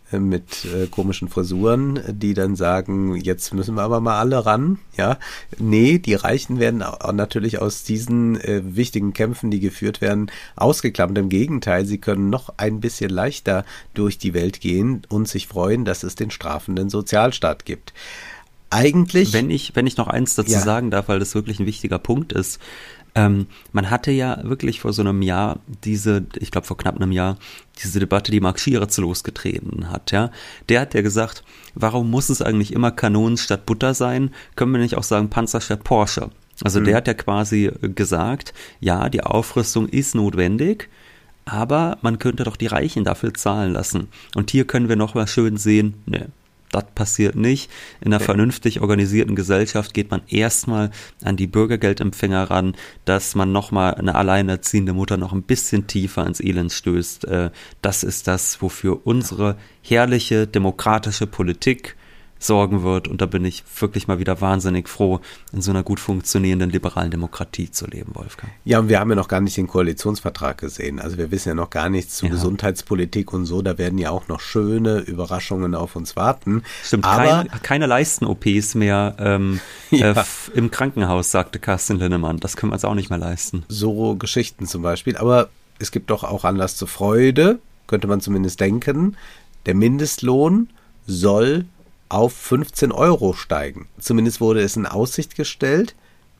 mit äh, komischen Frisuren, die dann sagen, jetzt müssen wir aber mal alle ran. Ja, nee, die Reichen werden auch natürlich aus diesen äh, wichtigen Kämpfen, die geführt werden, ausgeklammert. Im Gegenteil, sie können noch ein bisschen leichter durch die Welt gehen und sich freuen, dass es den strafenden Sozialstaat gibt. Eigentlich... Wenn ich, wenn ich noch eins dazu ja. sagen darf, weil das wirklich ein wichtiger Punkt ist, Ähm, man hatte ja wirklich vor so einem Jahr diese, ich glaube vor knapp einem Jahr, diese Debatte, die Marc Schieritz losgetreten hat, ja. Der hat ja gesagt, warum muss es eigentlich immer Kanonen statt Butter sein? Können wir nicht auch sagen Panzer statt Porsche? Also mhm. der hat ja quasi gesagt, ja, die Aufrüstung ist notwendig, aber man könnte doch die Reichen dafür zahlen lassen. Und hier können wir noch mal schön sehen, ne, das passiert nicht. In einer vernünftig organisierten Gesellschaft geht man erstmal an die Bürgergeldempfänger ran, dass man nochmal eine alleinerziehende Mutter noch ein bisschen tiefer ins Elend stößt. Das ist das, wofür unsere herrliche demokratische Politik sorgen wird. Und da bin ich wirklich mal wieder wahnsinnig froh, in so einer gut funktionierenden liberalen Demokratie zu leben, Wolfgang. Ja, und wir haben ja noch gar nicht den Koalitionsvertrag gesehen. Also wir wissen ja noch gar nichts zu ja. Gesundheitspolitik und so. Da werden ja auch noch schöne Überraschungen auf uns warten. Stimmt, aber keine, keine Leisten-O Ps mehr ähm, ja. äh, im Krankenhaus, sagte Carsten Linnemann. Das können wir uns auch nicht mehr leisten. So Geschichten zum Beispiel. Aber es gibt doch auch Anlass zur Freude, könnte man zumindest denken. Der Mindestlohn soll auf fünfzehn Euro steigen. Zumindest wurde es in Aussicht gestellt.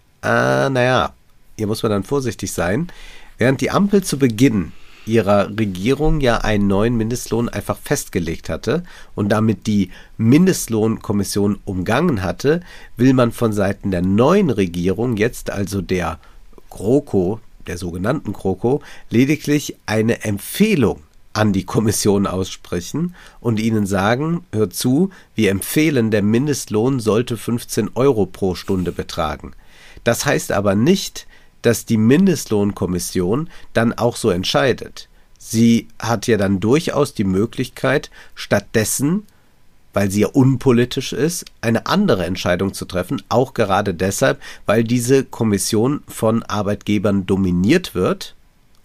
Äh, naja, hier muss man dann vorsichtig sein. Während die Ampel zu Beginn ihrer Regierung ja einen neuen Mindestlohn einfach festgelegt hatte und damit die Mindestlohnkommission umgangen hatte, will man von Seiten der neuen Regierung, jetzt also der GroKo, der sogenannten GroKo, lediglich eine Empfehlung an die Kommission aussprechen und ihnen sagen, hört zu, wir empfehlen, der Mindestlohn sollte fünfzehn Euro pro Stunde betragen. Das heißt aber nicht, dass die Mindestlohnkommission dann auch so entscheidet. Sie hat ja dann durchaus die Möglichkeit, stattdessen, weil sie ja unpolitisch ist, eine andere Entscheidung zu treffen, auch gerade deshalb, weil diese Kommission von Arbeitgebern dominiert wird,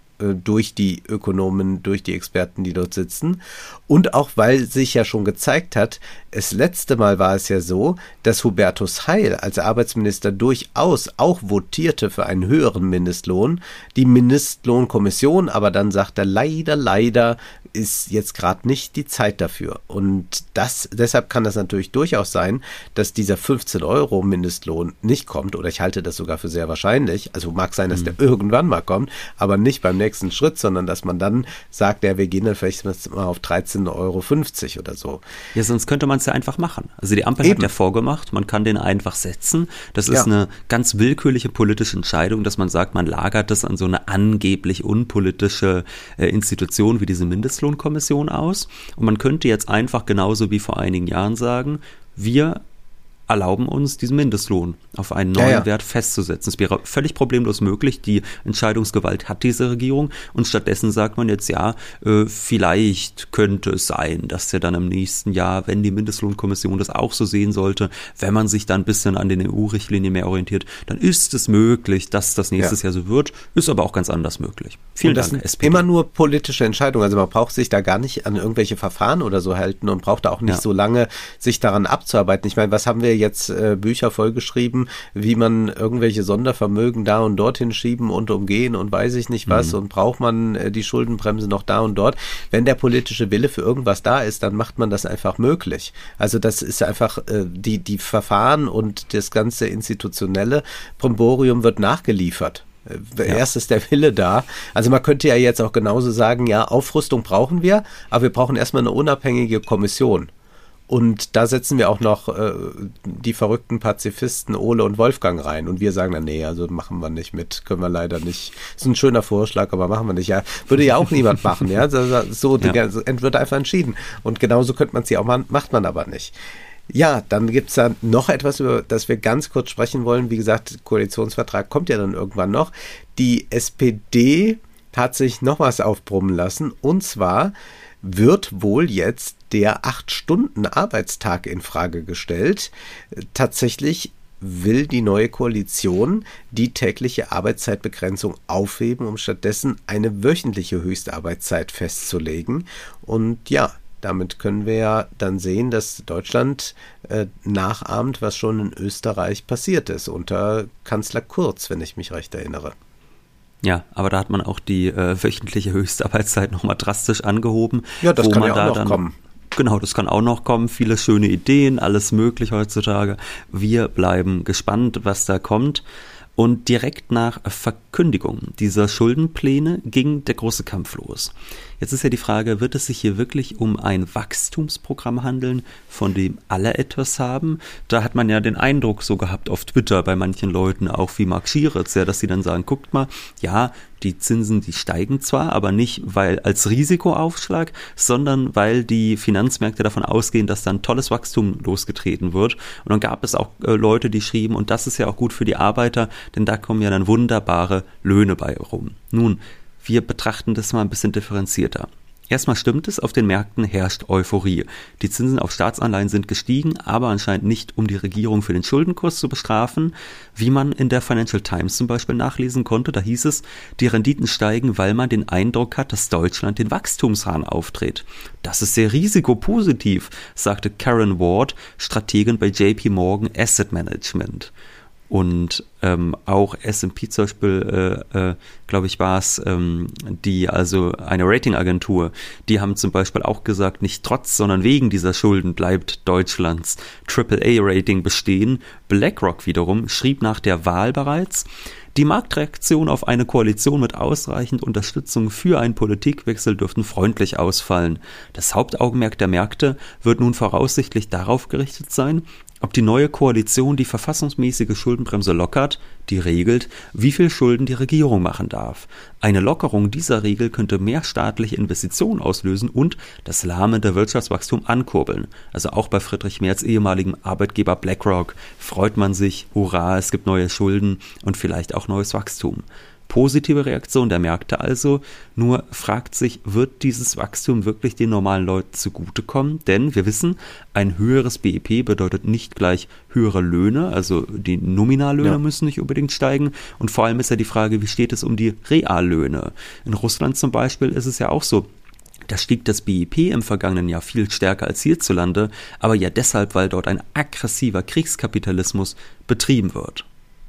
durch die Ökonomen, durch die Experten, die dort sitzen. Und auch, weil sich ja schon gezeigt hat, das letzte Mal war es ja so, dass Hubertus Heil als Arbeitsminister durchaus auch votierte für einen höheren Mindestlohn. Die Mindestlohnkommission aber dann sagte, leider, leider ist jetzt gerade nicht die Zeit dafür. Und das, deshalb kann das natürlich durchaus sein, dass dieser fünfzehn Euro Mindestlohn nicht kommt, oder ich halte das sogar für sehr wahrscheinlich. Also mag sein, dass mhm. der irgendwann mal kommt, aber nicht beim nächsten Schritt, sondern dass man dann sagt, ja, wir gehen dann vielleicht mal auf dreizehn Euro fünfzig oder so. Ja, sonst könnte man es ja einfach machen. Also die Ampel Eben. hat ja vorgemacht, man kann den einfach setzen. Das ist ja. eine ganz willkürliche politische Entscheidung, dass man sagt, man lagert das an so eine angeblich unpolitische äh, Institution wie diese Mindestlohnkommission aus. Und man könnte jetzt einfach genauso wie vor einigen Jahren sagen, wir erlauben uns, diesen Mindestlohn auf einen neuen ja, ja. Wert festzusetzen. Es wäre völlig problemlos möglich. Die Entscheidungsgewalt hat diese Regierung und stattdessen sagt man jetzt, ja, äh, vielleicht könnte es sein, dass ja dann im nächsten Jahr, wenn die Mindestlohnkommission das auch so sehen sollte, wenn man sich dann ein bisschen an den E U-Richtlinien mehr orientiert, dann ist es möglich, dass das nächstes ja. Jahr so wird, ist aber auch ganz anders möglich. Vielen und das Dank, sind S P D. Immer nur politische Entscheidungen. Also man braucht sich da gar nicht an irgendwelche Verfahren oder so halten und braucht auch nicht ja. so lange, sich daran abzuarbeiten. Ich meine, was haben wir jetzt äh, Bücher vollgeschrieben, wie man irgendwelche Sondervermögen da und dorthin schieben und umgehen und weiß ich nicht was mhm. und braucht man äh, die Schuldenbremse noch da und dort. Wenn der politische Wille für irgendwas da ist, dann macht man das einfach möglich. Also das ist einfach äh, die, die Verfahren und das ganze institutionelle Brimborium wird nachgeliefert. Ja. Erst ist der Wille da. Also man könnte ja jetzt auch genauso sagen, ja, Aufrüstung brauchen wir, aber wir brauchen erstmal eine unabhängige Kommission. Und da setzen wir auch noch äh, die verrückten Pazifisten Ole und Wolfgang rein. Und wir sagen dann, nee, also machen wir nicht mit, können wir leider nicht. Ist ein schöner Vorschlag, aber machen wir nicht. Ja, würde ja auch niemand machen. Ja, so, so ja. wird einfach entschieden. Und genauso könnte man es ja auch machen, macht man aber nicht. Ja, dann gibt's da noch etwas, über das wir ganz kurz sprechen wollen. Wie gesagt, Koalitionsvertrag kommt ja dann irgendwann noch. Die S P D hat sich noch was aufbrummen lassen. Und zwar wird wohl jetzt der acht-Stunden-Arbeitstag in Frage gestellt. Tatsächlich will die neue Koalition die tägliche Arbeitszeitbegrenzung aufheben, um stattdessen eine wöchentliche Höchstarbeitszeit festzulegen. Und ja, damit können wir ja dann sehen, dass Deutschland äh, nachahmt, was schon in Österreich passiert ist, unter Kanzler Kurz, wenn ich mich recht erinnere. Ja, aber da hat man auch die äh, wöchentliche Höchstarbeitszeit nochmal drastisch angehoben. Ja, das wo kann man ja auch da noch dann, kommen. Genau, das kann auch noch kommen. Viele schöne Ideen, alles möglich heutzutage. Wir bleiben gespannt, was da kommt. Und direkt nach Verkündigung dieser Schuldenpläne ging der große Kampf los. Jetzt ist ja die Frage, wird es sich hier wirklich um ein Wachstumsprogramm handeln, von dem alle etwas haben? Da hat man ja den Eindruck so gehabt auf Twitter bei manchen Leuten, auch wie Marc Schieritz, ja, dass sie dann sagen, guckt mal, ja, die Zinsen, die steigen zwar, aber nicht weil als Risikoaufschlag, sondern weil die Finanzmärkte davon ausgehen, dass dann tolles Wachstum losgetreten wird. Und dann gab es auch äh, Leute, die schrieben, und das ist ja auch gut für die Arbeiter, denn da kommen ja dann wunderbare Löhne bei rum. Nun, wir betrachten das mal ein bisschen differenzierter. Erstmal stimmt es, auf den Märkten herrscht Euphorie. Die Zinsen auf Staatsanleihen sind gestiegen, aber anscheinend nicht, um die Regierung für den Schuldenkurs zu bestrafen. Wie man in der Financial Times zum Beispiel nachlesen konnte, da hieß es, die Renditen steigen, weil man den Eindruck hat, dass Deutschland den Wachstumshahn aufdreht. Das ist sehr risikopositiv, sagte Karen Ward, Strategin bei J P Morgan Asset Management. Und ähm, auch S und P zum Beispiel, äh, äh, glaube ich, war es, ähm, die, also eine Ratingagentur, die haben zum Beispiel auch gesagt, nicht trotz, sondern wegen dieser Schulden bleibt Deutschlands Triple A Rating bestehen. BlackRock wiederum schrieb nach der Wahl bereits, die Marktreaktion auf eine Koalition mit ausreichend Unterstützung für einen Politikwechsel dürften freundlich ausfallen. Das Hauptaugenmerk der Märkte wird nun voraussichtlich darauf gerichtet sein, ob die neue Koalition die verfassungsmäßige Schuldenbremse lockert, die regelt, wie viel Schulden die Regierung machen darf. Eine Lockerung dieser Regel könnte mehr staatliche Investitionen auslösen und das lahmende Wirtschaftswachstum ankurbeln. Also auch bei Friedrich Merz, ehemaligem Arbeitgeber BlackRock, freut man sich, hurra, es gibt neue Schulden und vielleicht auch neues Wachstum. Positive Reaktion der Märkte also, nur fragt sich, wird dieses Wachstum wirklich den normalen Leuten zugutekommen? Denn wir wissen, ein höheres B I P bedeutet nicht gleich höhere Löhne, also die Nominallöhne ja. müssen nicht unbedingt steigen. Und vor allem ist ja die Frage, wie steht es um die Reallöhne? In Russland zum Beispiel ist es ja auch so, da stieg das B I P im vergangenen Jahr viel stärker als hierzulande, aber ja deshalb, weil dort ein aggressiver Kriegskapitalismus betrieben wird.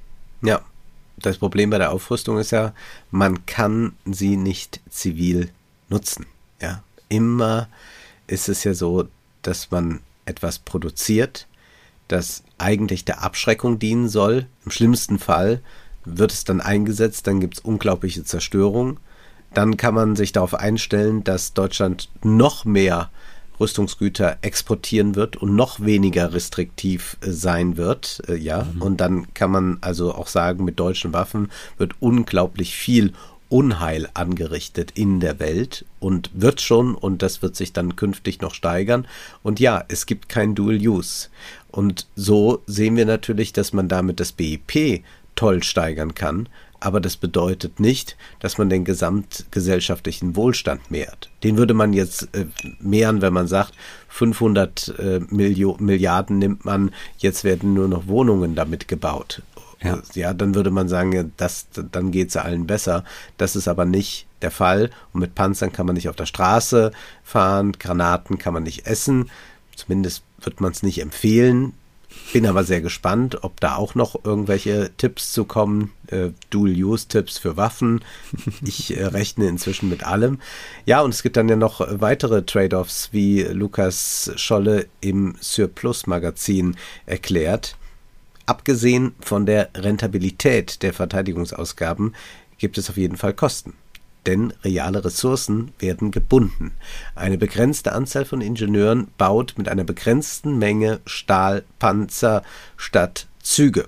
Ja. Das Problem bei der Aufrüstung ist ja, man kann sie nicht zivil nutzen. Ja, immer ist es ja so, dass man etwas produziert, das eigentlich der Abschreckung dienen soll. Im schlimmsten Fall wird es dann eingesetzt, dann gibt es unglaubliche Zerstörung. Dann kann man sich darauf einstellen, dass Deutschland noch mehr Rüstungsgüter exportieren wird und noch weniger restriktiv äh, sein wird, äh, ja, mhm. und dann kann man also auch sagen, mit deutschen Waffen wird unglaublich viel Unheil angerichtet in der Welt und wird schon, und das wird sich dann künftig noch steigern, und ja, es gibt kein Dual Use, und so sehen wir natürlich, dass man damit das B I P toll steigern kann, aber das bedeutet nicht, dass man den gesamtgesellschaftlichen Wohlstand mehrt. Den würde man jetzt äh, mehren, wenn man sagt, fünfhundert äh, Millio- Milliarden nimmt man, jetzt werden nur noch Wohnungen damit gebaut. Ja, ja dann würde man sagen, ja, das, dann geht es allen besser. Das ist aber nicht der Fall. Und mit Panzern kann man nicht auf der Straße fahren, Granaten kann man nicht essen. Zumindest wird man es nicht empfehlen. Bin aber sehr gespannt, ob da auch noch irgendwelche Tipps zu kommen, äh, Dual-Use-Tipps für Waffen. Ich äh, rechne inzwischen mit allem. Ja, und es gibt dann ja noch weitere Trade-offs, wie Lukas Scholle im Surplus-Magazin erklärt. abgesehen von der Rentabilität der Verteidigungsausgaben gibt es auf jeden Fall Kosten. Denn reale Ressourcen werden gebunden. Eine begrenzte Anzahl von Ingenieuren baut mit einer begrenzten Menge Stahlpanzer statt Züge.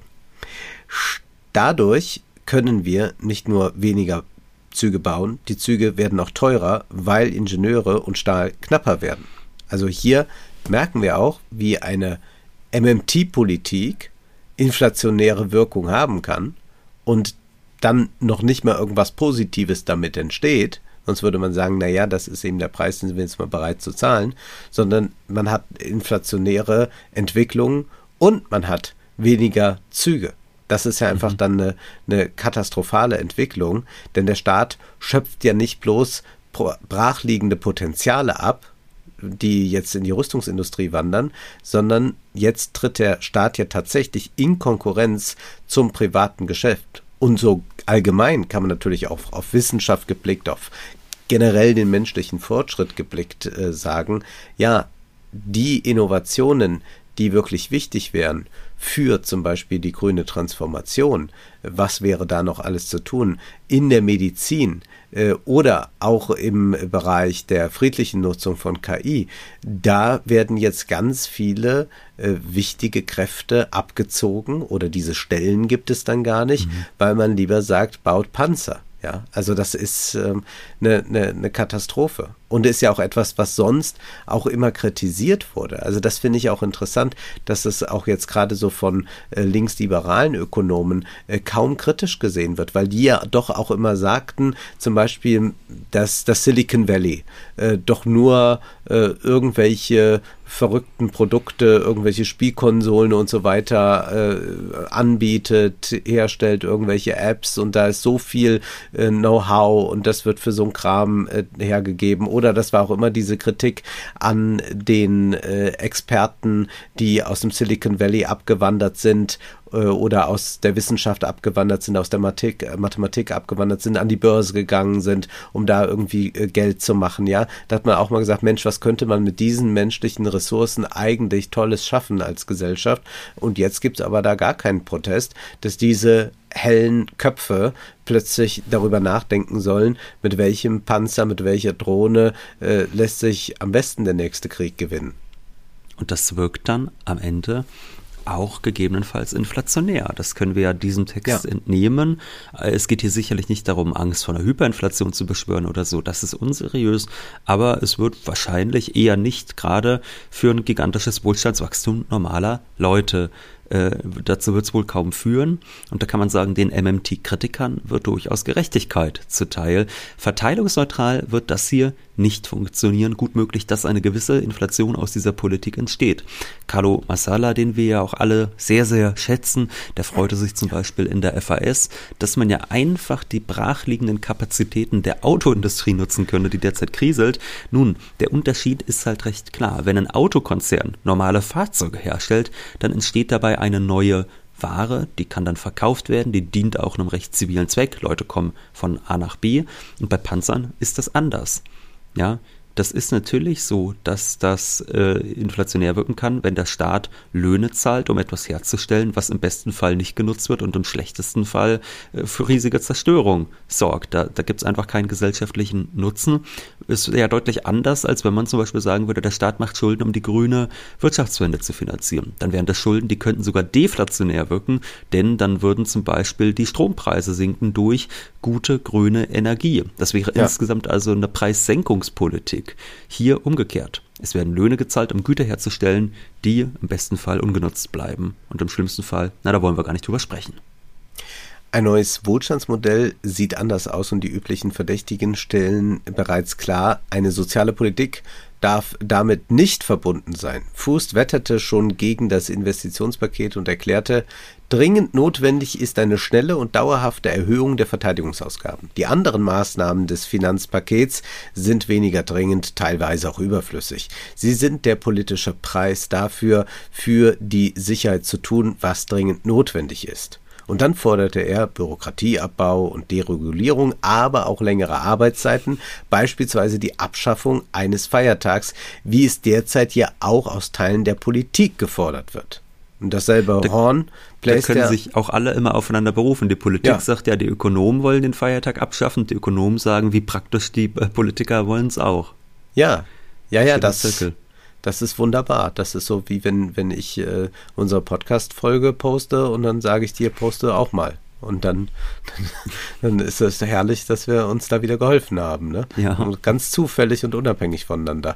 Dadurch können wir nicht nur weniger Züge bauen, die Züge werden auch teurer, weil Ingenieure und Stahl knapper werden. Also hier merken wir auch, wie eine M M T-Politik inflationäre Wirkung haben kann und dann noch nicht mal irgendwas Positives damit entsteht, sonst würde man sagen, naja, das ist eben der Preis, den sind wir jetzt mal bereit zu zahlen, sondern man hat inflationäre Entwicklungen und man hat weniger Züge. Das ist ja einfach dann eine, eine katastrophale Entwicklung, denn der Staat schöpft ja nicht bloß brachliegende Potenziale ab, die jetzt in die Rüstungsindustrie wandern, sondern jetzt tritt der Staat ja tatsächlich in Konkurrenz zum privaten Geschäft. Und so allgemein kann man natürlich auch auf Wissenschaft geblickt, auf generell den menschlichen Fortschritt geblickt äh, sagen, ja, die Innovationen, die wirklich wichtig wären für zum Beispiel die grüne Transformation, was wäre da noch alles zu tun in der Medizin äh, oder auch im Bereich der friedlichen Nutzung von K I, da werden jetzt ganz viele äh, wichtige Kräfte abgezogen oder diese Stellen gibt es dann gar nicht, mhm. weil man lieber sagt, baut Panzer. Ja, also das ist ähm, eine, eine, eine Katastrophe und ist ja auch etwas, was sonst auch immer kritisiert wurde. Also das finde ich auch interessant, dass es auch jetzt gerade so von äh, linksliberalen Ökonomen äh, kaum kritisch gesehen wird, weil die ja doch auch immer sagten, zum Beispiel, dass das Silicon Valley äh, doch nur äh, irgendwelche verrückten Produkte, irgendwelche Spielkonsolen und so weiter äh, anbietet, herstellt, irgendwelche Apps und da ist so viel äh, Know-how und das wird für so einen Kram äh, hergegeben. Oder das war auch immer diese Kritik an den äh, Experten, die aus dem Silicon Valley abgewandert sind oder aus der Wissenschaft abgewandert sind, aus der Mathematik, Mathematik abgewandert sind, an die Börse gegangen sind, um da irgendwie Geld zu machen, ja. Da hat man auch mal gesagt, Mensch, was könnte man mit diesen menschlichen Ressourcen eigentlich Tolles schaffen als Gesellschaft? Und jetzt gibt es aber da gar keinen Protest, dass diese hellen Köpfe plötzlich darüber nachdenken sollen, mit welchem Panzer, mit welcher Drohne äh, lässt sich am besten der nächste Krieg gewinnen. Und das wirkt dann am Ende auch gegebenenfalls inflationär. Das können wir ja diesem Text ja. entnehmen. Es geht hier sicherlich nicht darum, Angst vor einer Hyperinflation zu beschwören oder so. Das ist unseriös. Aber es wird wahrscheinlich eher nicht gerade für ein gigantisches Wohlstandswachstum normaler Leute Äh, dazu wird es wohl kaum führen. Und da kann man sagen, den M M T-Kritikern wird durchaus Gerechtigkeit zuteil. Verteilungsneutral wird das hier nicht funktionieren. Gut möglich, dass eine gewisse Inflation aus dieser Politik entsteht. Carlo Massala, den wir ja auch alle sehr, sehr schätzen, der freute sich zum Beispiel in der F A S, dass man ja einfach die brachliegenden Kapazitäten der Autoindustrie nutzen könne, die derzeit kriselt. Nun, der Unterschied ist halt recht klar. Wenn ein Autokonzern normale Fahrzeuge herstellt, dann entsteht dabei eine neue Ware, die kann dann verkauft werden, die dient auch einem recht zivilen Zweck. Leute kommen von A nach B und bei Panzern ist das anders. Ja, das ist natürlich so, dass das äh, inflationär wirken kann, wenn der Staat Löhne zahlt, um etwas herzustellen, was im besten Fall nicht genutzt wird und im schlechtesten Fall äh, für riesige Zerstörung sorgt. Da, da gibt es einfach keinen gesellschaftlichen Nutzen. Ist ja deutlich anders, als wenn man zum Beispiel sagen würde, der Staat macht Schulden, um die grüne Wirtschaftswende zu finanzieren. Dann wären das Schulden, die könnten sogar deflationär wirken, denn dann würden zum Beispiel die Strompreise sinken durch gute grüne Energie. Das wäre ja. insgesamt also eine Preissenkungspolitik. Hier umgekehrt. Es werden Löhne gezahlt, um Güter herzustellen, die im besten Fall ungenutzt bleiben. Und im schlimmsten Fall, na, da wollen wir gar nicht drüber sprechen. Ein neues Wohlstandsmodell sieht anders aus und die üblichen Verdächtigen stellen bereits klar, eine soziale Politik darf damit nicht verbunden sein. Fuß wetterte schon gegen das Investitionspaket und erklärte, dringend notwendig ist eine schnelle und dauerhafte Erhöhung der Verteidigungsausgaben. Die anderen Maßnahmen des Finanzpakets sind weniger dringend, teilweise auch überflüssig. Sie sind der politische Preis dafür, für die Sicherheit zu tun, was dringend notwendig ist. Und dann forderte er Bürokratieabbau und Deregulierung, aber auch längere Arbeitszeiten, beispielsweise die Abschaffung eines Feiertags, wie es derzeit ja auch aus Teilen der Politik gefordert wird. Und dasselbe da, Horn bläst Da können sich auch alle immer aufeinander berufen. Die Politik ja. sagt ja, die Ökonomen wollen den Feiertag abschaffen. Die Ökonomen sagen, wie praktisch die äh, Politiker wollen es auch. Ja, ja, ja, das, Zirkel. das ist wunderbar. Das ist so, wie wenn, wenn ich äh, unsere Podcast-Folge poste und dann sage ich dir, poste auch mal. Und dann, dann, dann ist es herrlich, dass wir uns da wieder geholfen haben. Ne? Ja. Und ganz zufällig und unabhängig voneinander.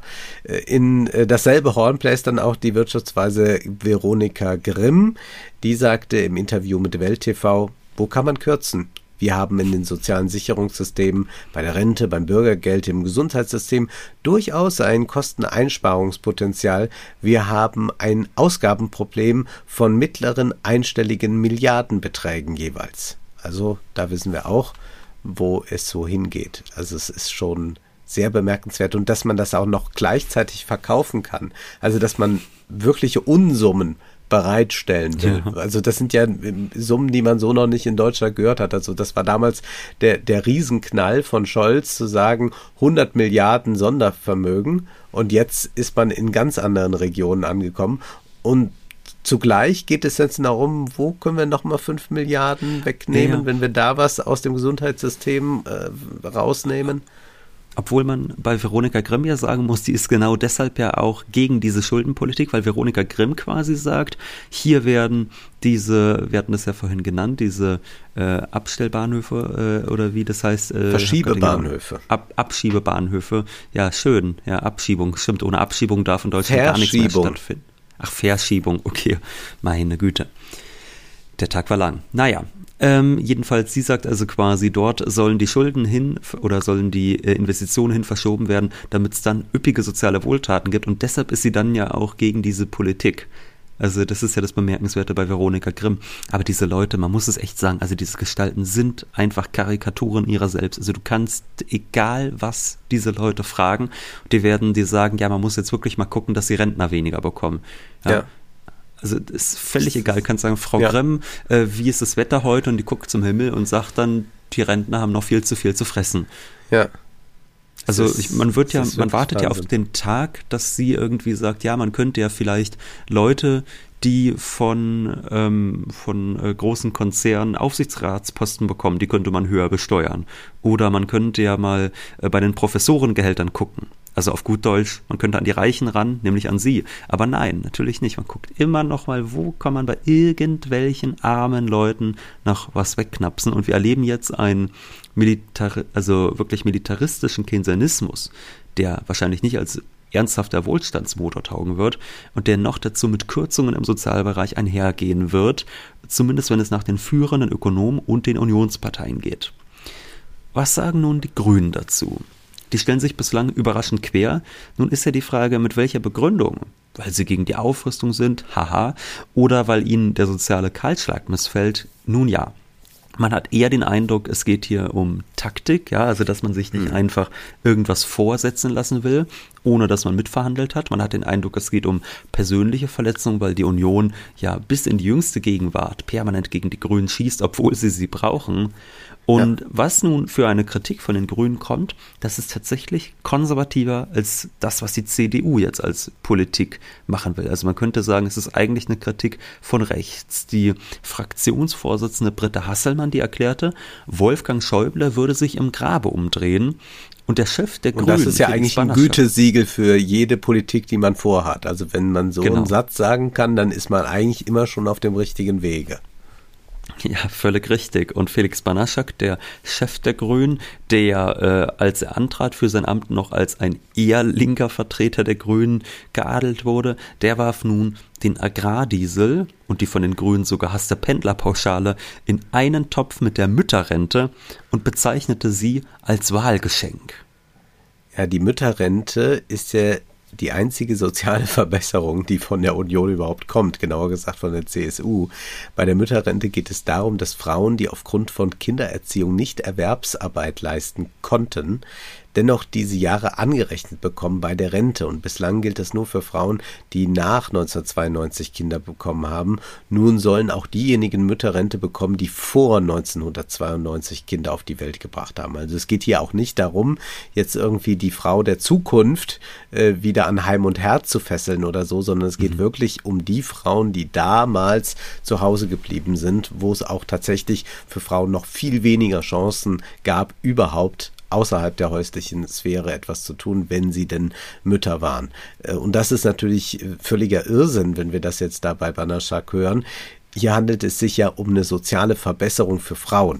In dasselbe Horn bläst dann auch die Wirtschaftsweise Veronika Grimm. Die sagte im Interview mit Welt T V, wo kann man kürzen? Wir haben in den sozialen Sicherungssystemen, bei der Rente, beim Bürgergeld, im Gesundheitssystem durchaus ein Kosteneinsparungspotenzial. Wir haben ein Ausgabenproblem von mittleren einstelligen Milliardenbeträgen jeweils. Also da wissen wir auch, wo es so hingeht. Also es ist schon sehr bemerkenswert und dass man das auch noch gleichzeitig verkaufen kann. Also dass man wirkliche Unsummen bereitstellen will. Ja. Also das sind ja Summen, die man so noch nicht in Deutschland gehört hat. Also das war damals der, der Riesenknall von Scholz, zu sagen hundert Milliarden Sondervermögen, und jetzt ist man in ganz anderen Regionen angekommen. Und zugleich geht es jetzt darum, wo können wir nochmal fünf Milliarden wegnehmen, ja, ja. wenn wir da was aus dem Gesundheitssystem äh, rausnehmen. Obwohl man bei Veronika Grimm ja sagen muss, die ist genau deshalb ja auch gegen diese Schuldenpolitik, weil Veronika Grimm quasi sagt, hier werden diese, wir hatten das ja vorhin genannt, diese äh, Abstellbahnhöfe äh, oder wie das heißt. Äh, Verschiebebahnhöfe. Ab, Abschiebebahnhöfe, ja schön, ja Abschiebung, stimmt, ohne Abschiebung darf in Deutschland gar nichts mehr stattfinden. Ach, Verschiebung, okay, meine Güte. Der Tag war lang. Naja. Ähm, jedenfalls, sie sagt also quasi, dort sollen die Schulden hin oder sollen die äh, Investitionen hin verschoben werden, damit es dann üppige soziale Wohltaten gibt, und deshalb ist sie dann ja auch gegen diese Politik. Also das ist ja das Bemerkenswerte bei Veronika Grimm. Aber diese Leute, man muss es echt sagen, also diese Gestalten sind einfach Karikaturen ihrer selbst. Also du kannst, egal was diese Leute fragen, die werden dir sagen, ja, man muss jetzt wirklich mal gucken, dass die Rentner weniger bekommen. Ja. ja. Also das ist völlig egal, du kannst sagen, Frau ja. Grimm, äh, wie ist das Wetter heute? Und die guckt zum Himmel und sagt dann, die Rentner haben noch viel zu viel zu fressen. Ja. Also ist, ich, man wird ja, man wartet Wahnsinn. ja auf den Tag, dass sie irgendwie sagt, ja, man könnte ja vielleicht Leute, die von, ähm, von äh, großen Konzernen Aufsichtsratsposten bekommen, die könnte man höher besteuern. Oder man könnte ja mal äh, bei den Professorengehältern gucken. Also auf gut Deutsch, man könnte an die Reichen ran, nämlich an sie. Aber nein, natürlich nicht. Man guckt immer noch mal, wo kann man bei irgendwelchen armen Leuten noch was wegknapsen. Und wir erleben jetzt einen Militar- also wirklich militaristischen Keynesianismus, der wahrscheinlich nicht als ernsthafter Wohlstandsmotor taugen wird und der noch dazu mit Kürzungen im Sozialbereich einhergehen wird, zumindest wenn es nach den führenden Ökonomen und den Unionsparteien geht. Was sagen nun die Grünen dazu? Die stellen sich bislang überraschend quer. Nun ist ja die Frage, mit welcher Begründung? Weil sie gegen die Aufrüstung sind, haha, oder weil ihnen der soziale Kahlschlag missfällt? Nun ja. Man hat eher den Eindruck, es geht hier um Taktik, ja, also dass man sich nicht mhm. einfach irgendwas vorsetzen lassen will, ohne dass man mitverhandelt hat. Man hat den Eindruck, es geht um persönliche Verletzungen, weil die Union ja bis in die jüngste Gegenwart permanent gegen die Grünen schießt, obwohl sie sie brauchen. Und ja. was nun für eine Kritik von den Grünen kommt, das ist tatsächlich konservativer als das, was die C D U jetzt als Politik machen will. Also man könnte sagen, es ist eigentlich eine Kritik von rechts. Die Fraktionsvorsitzende Britta Hasselmann, die erklärte, Wolfgang Schäuble würde sich im Grabe umdrehen. Und der Chef der Grünen... Und das ist ja eigentlich ein Gütesiegel für jede Politik, die man vorhat. Also wenn man so genau. einen Satz sagen kann, dann ist man eigentlich immer schon auf dem richtigen Wege. Ja, völlig richtig. Und Felix Banaschak, der Chef der Grünen, der, äh, als er antrat für sein Amt, noch als ein eher linker Vertreter der Grünen geadelt wurde, der warf nun den Agrardiesel und die von den Grünen so gehasste Pendlerpauschale in einen Topf mit der Mütterrente und bezeichnete sie als Wahlgeschenk. Ja, die Mütterrente ist ja die einzige soziale Verbesserung, die von der Union überhaupt kommt, genauer gesagt von der C S U. Bei der Mütterrente geht es darum, dass Frauen, die aufgrund von Kindererziehung nicht Erwerbsarbeit leisten konnten, dennoch diese Jahre angerechnet bekommen bei der Rente. Und bislang gilt das nur für Frauen, die nach neunzehnhundertzweiundneunzig Kinder bekommen haben. Nun sollen auch diejenigen Mütter Rente bekommen, die vor neunzehnhundertzweiundneunzig Kinder auf die Welt gebracht haben. Also es geht hier auch nicht darum, jetzt irgendwie die Frau der Zukunft äh, wieder an Heim und Herd zu fesseln oder so, sondern es geht mhm. wirklich um die Frauen, die damals zu Hause geblieben sind, wo es auch tatsächlich für Frauen noch viel weniger Chancen gab, überhaupt außerhalb der häuslichen Sphäre etwas zu tun, wenn sie denn Mütter waren. Und das ist natürlich völliger Irrsinn, wenn wir das jetzt da bei Banaszak hören. Hier handelt es sich ja um eine soziale Verbesserung für Frauen.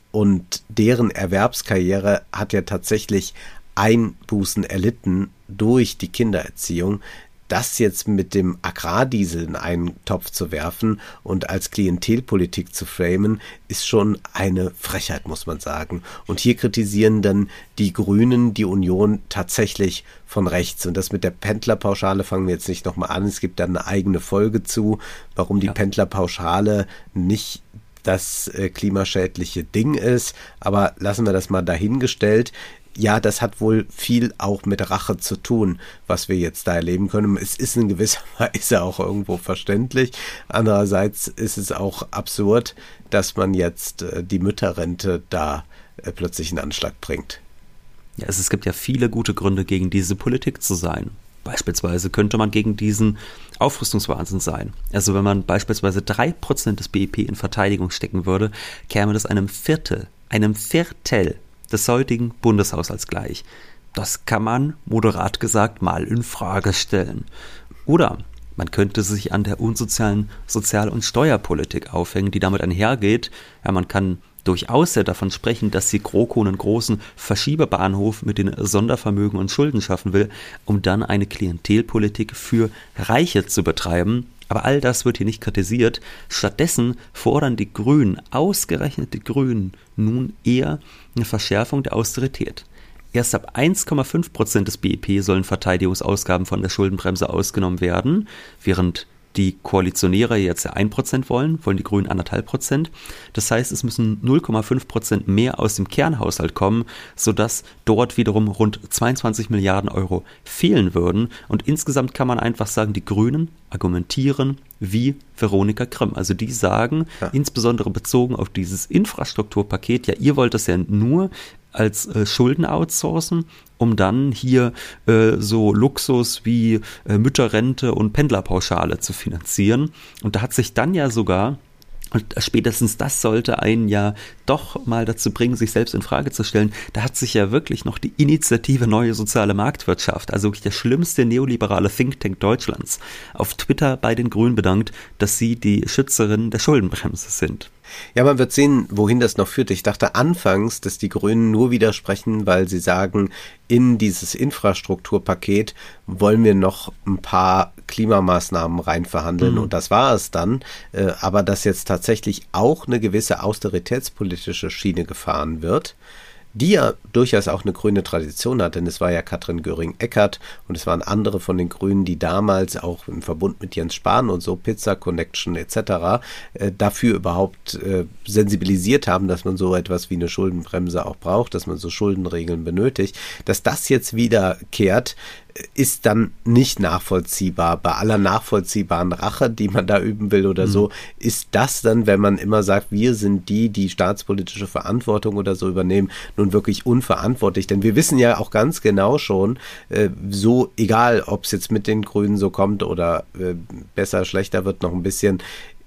Und deren Erwerbskarriere hat ja tatsächlich Einbußen erlitten durch die Kindererziehung. Das jetzt mit dem Agrardiesel in einen Topf zu werfen und als Klientelpolitik zu framen, ist schon eine Frechheit, muss man sagen. Und hier kritisieren dann die Grünen die Union tatsächlich von rechts. Und das mit der Pendlerpauschale fangen wir jetzt nicht nochmal an. Es gibt da eine eigene Folge zu, warum die ja. Pendlerpauschale nicht das äh, klimaschädliche Ding ist. Aber lassen wir das mal dahingestellt. Ja, das hat wohl viel auch mit Rache zu tun, was wir jetzt da erleben können. Es ist in gewisser Weise auch irgendwo verständlich. Andererseits ist es auch absurd, dass man jetzt äh, die Mütterrente da äh, plötzlich in Anschlag bringt. Ja, es, es gibt ja viele gute Gründe, gegen diese Politik zu sein. Beispielsweise könnte man gegen diesen Aufrüstungswahnsinn sein. Also wenn man beispielsweise drei Prozent des B I P in Verteidigung stecken würde, käme das einem Viertel, einem Viertel des heutigen Bundeshaushalts gleich. Das kann man, moderat gesagt, mal in Frage stellen. Oder man könnte sich an der unsozialen Sozial- und Steuerpolitik aufhängen, die damit einhergeht. Ja, man kann durchaus ja davon sprechen, dass die GroKo einen großen Verschiebebahnhof mit den Sondervermögen und Schulden schaffen will, um dann eine Klientelpolitik für Reiche zu betreiben. Aber all das wird hier nicht kritisiert. Stattdessen fordern die Grünen, ausgerechnet die Grünen, nun eher eine Verschärfung der Austerität. Erst ab eins Komma fünf Prozent des B I P sollen Verteidigungsausgaben von der Schuldenbremse ausgenommen werden, während die Koalitionäre jetzt ja ein Prozent wollen, wollen die Grünen eins Komma fünf Prozent. Das heißt, es müssen null Komma fünf Prozent mehr aus dem Kernhaushalt kommen, sodass dort wiederum rund zweiundzwanzig Milliarden Euro fehlen würden. Und insgesamt kann man einfach sagen, die Grünen argumentieren wie Veronika Grimm. Also die sagen, ja. insbesondere bezogen auf dieses Infrastrukturpaket, ja, ihr wollt das ja nur als äh, Schulden outsourcen, um dann hier äh, so Luxus wie äh, Mütterrente und Pendlerpauschale zu finanzieren. Und da hat sich dann ja sogar, und spätestens das sollte einen ja doch mal dazu bringen, sich selbst in Frage zu stellen, da hat sich ja wirklich noch die Initiative Neue Soziale Marktwirtschaft, also wirklich der schlimmste neoliberale Think Tank Deutschlands, auf Twitter bei den Grünen bedankt, dass sie die Schützerinnen der Schuldenbremse sind. Ja, man wird sehen, wohin das noch führt. Ich dachte anfangs, dass die Grünen nur widersprechen, weil sie sagen, in dieses Infrastrukturpaket wollen wir noch ein paar Klimamaßnahmen reinverhandeln mhm. und das war es dann. Aber dass jetzt tatsächlich auch eine gewisse austeritätspolitische Schiene gefahren wird, die ja durchaus auch eine grüne Tradition hat, denn es war ja Katrin Göring-Eckardt und es waren andere von den Grünen, die damals auch im Verbund mit Jens Spahn und so, Pizza Connection et cetera, äh, dafür überhaupt äh, sensibilisiert haben, dass man so etwas wie eine Schuldenbremse auch braucht, dass man so Schuldenregeln benötigt. Dass das jetzt wiederkehrt, ist dann nicht nachvollziehbar. Bei aller nachvollziehbaren Rache, die man da üben will oder mhm. so, ist das dann, wenn man immer sagt, wir sind die, die staatspolitische Verantwortung oder so übernehmen, nun wirklich unverantwortlich. Denn wir wissen ja auch ganz genau schon, äh, so egal, ob es jetzt mit den Grünen so kommt oder äh, besser, schlechter wird noch ein bisschen,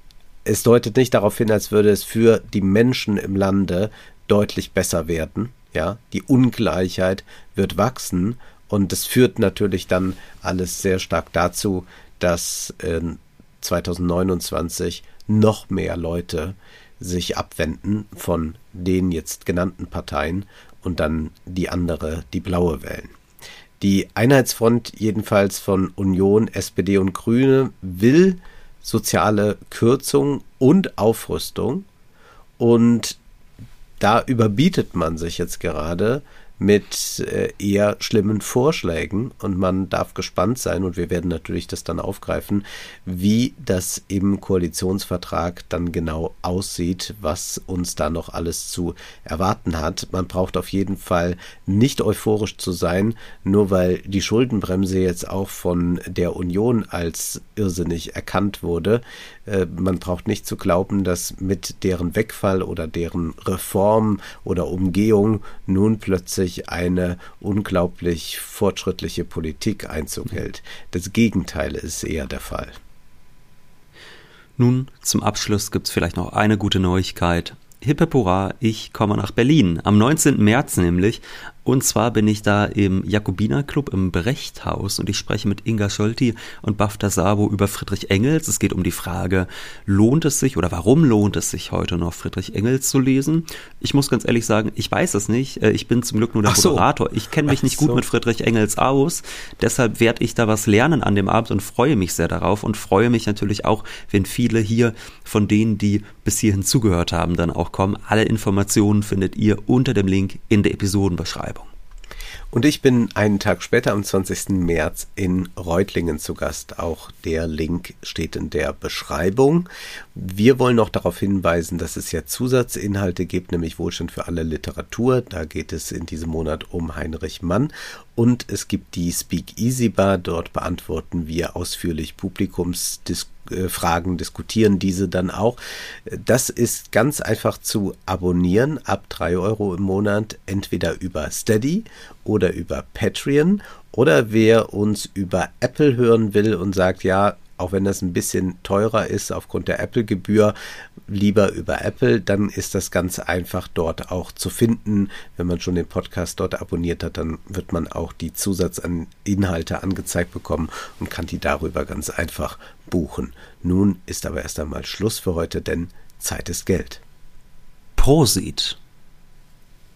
es deutet nicht darauf hin, als würde es für die Menschen im Lande deutlich besser werden. Ja, die Ungleichheit wird wachsen. Und das führt natürlich dann alles sehr stark dazu, dass äh, zwanzig neunundzwanzig noch mehr Leute sich abwenden von den jetzt genannten Parteien und dann die andere, die blaue wählen. Die Einheitsfront jedenfalls von Union, S P D und Grüne will soziale Kürzung und Aufrüstung und da überbietet man sich jetzt gerade mit äh, eher schlimmen Vorschlägen und man darf gespannt sein und wir werden natürlich das dann aufgreifen, wie das im Koalitionsvertrag dann genau aussieht, was uns da noch alles zu erwarten hat. Man braucht auf jeden Fall nicht euphorisch zu sein, nur weil die Schuldenbremse jetzt auch von der Union als irrsinnig erkannt wurde. Äh, man braucht nicht zu glauben, dass mit deren Wegfall oder deren Reform oder Umgehung nun plötzlich eine unglaublich fortschrittliche Politik Einzug hält. Das Gegenteil ist eher der Fall. Nun, zum Abschluss gibt es vielleicht noch eine gute Neuigkeit. Hip hip hurra, ich komme nach Berlin. Am neunzehnten März nämlich. Und zwar bin ich da im Jakobinerclub im Brechthaus und ich spreche mit Inga Scholti und Bafta Sabo über Friedrich Engels. Es geht um die Frage, lohnt es sich oder warum lohnt es sich heute noch Friedrich Engels zu lesen? Ich muss ganz ehrlich sagen, ich weiß es nicht. Ich bin zum Glück nur der so. Moderator. Ich kenne mich Ach nicht gut so. mit Friedrich Engels aus. Deshalb werde ich da was lernen an dem Abend und freue mich sehr darauf und freue mich natürlich auch, wenn viele hier von denen, die bis hierhin zugehört haben, dann auch kommen. Alle Informationen findet ihr unter dem Link in der Episodenbeschreibung. Und ich bin einen Tag später, am zwanzigsten März, in Reutlingen zu Gast. Auch der Link steht in der Beschreibung. Wir wollen noch darauf hinweisen, dass es ja Zusatzinhalte gibt, nämlich Wohlstand für alle Literatur. Da geht es in diesem Monat um Heinrich Mann. Und es gibt die Speak Easy Bar. Dort beantworten wir ausführlich Publikumsfragen, diskutieren diese dann auch. Das ist ganz einfach zu abonnieren, ab drei Euro im Monat, entweder über Steady oder über Patreon. Oder wer uns über Apple hören will und sagt, ja, auch wenn das ein bisschen teurer ist aufgrund der Apple-Gebühr, lieber über Apple, dann ist das ganz einfach dort auch zu finden. Wenn man schon den Podcast dort abonniert hat, dann wird man auch die Zusatzinhalte angezeigt bekommen und kann die darüber ganz einfach buchen. Nun ist aber erst einmal Schluss für heute, denn Zeit ist Geld. Prosit!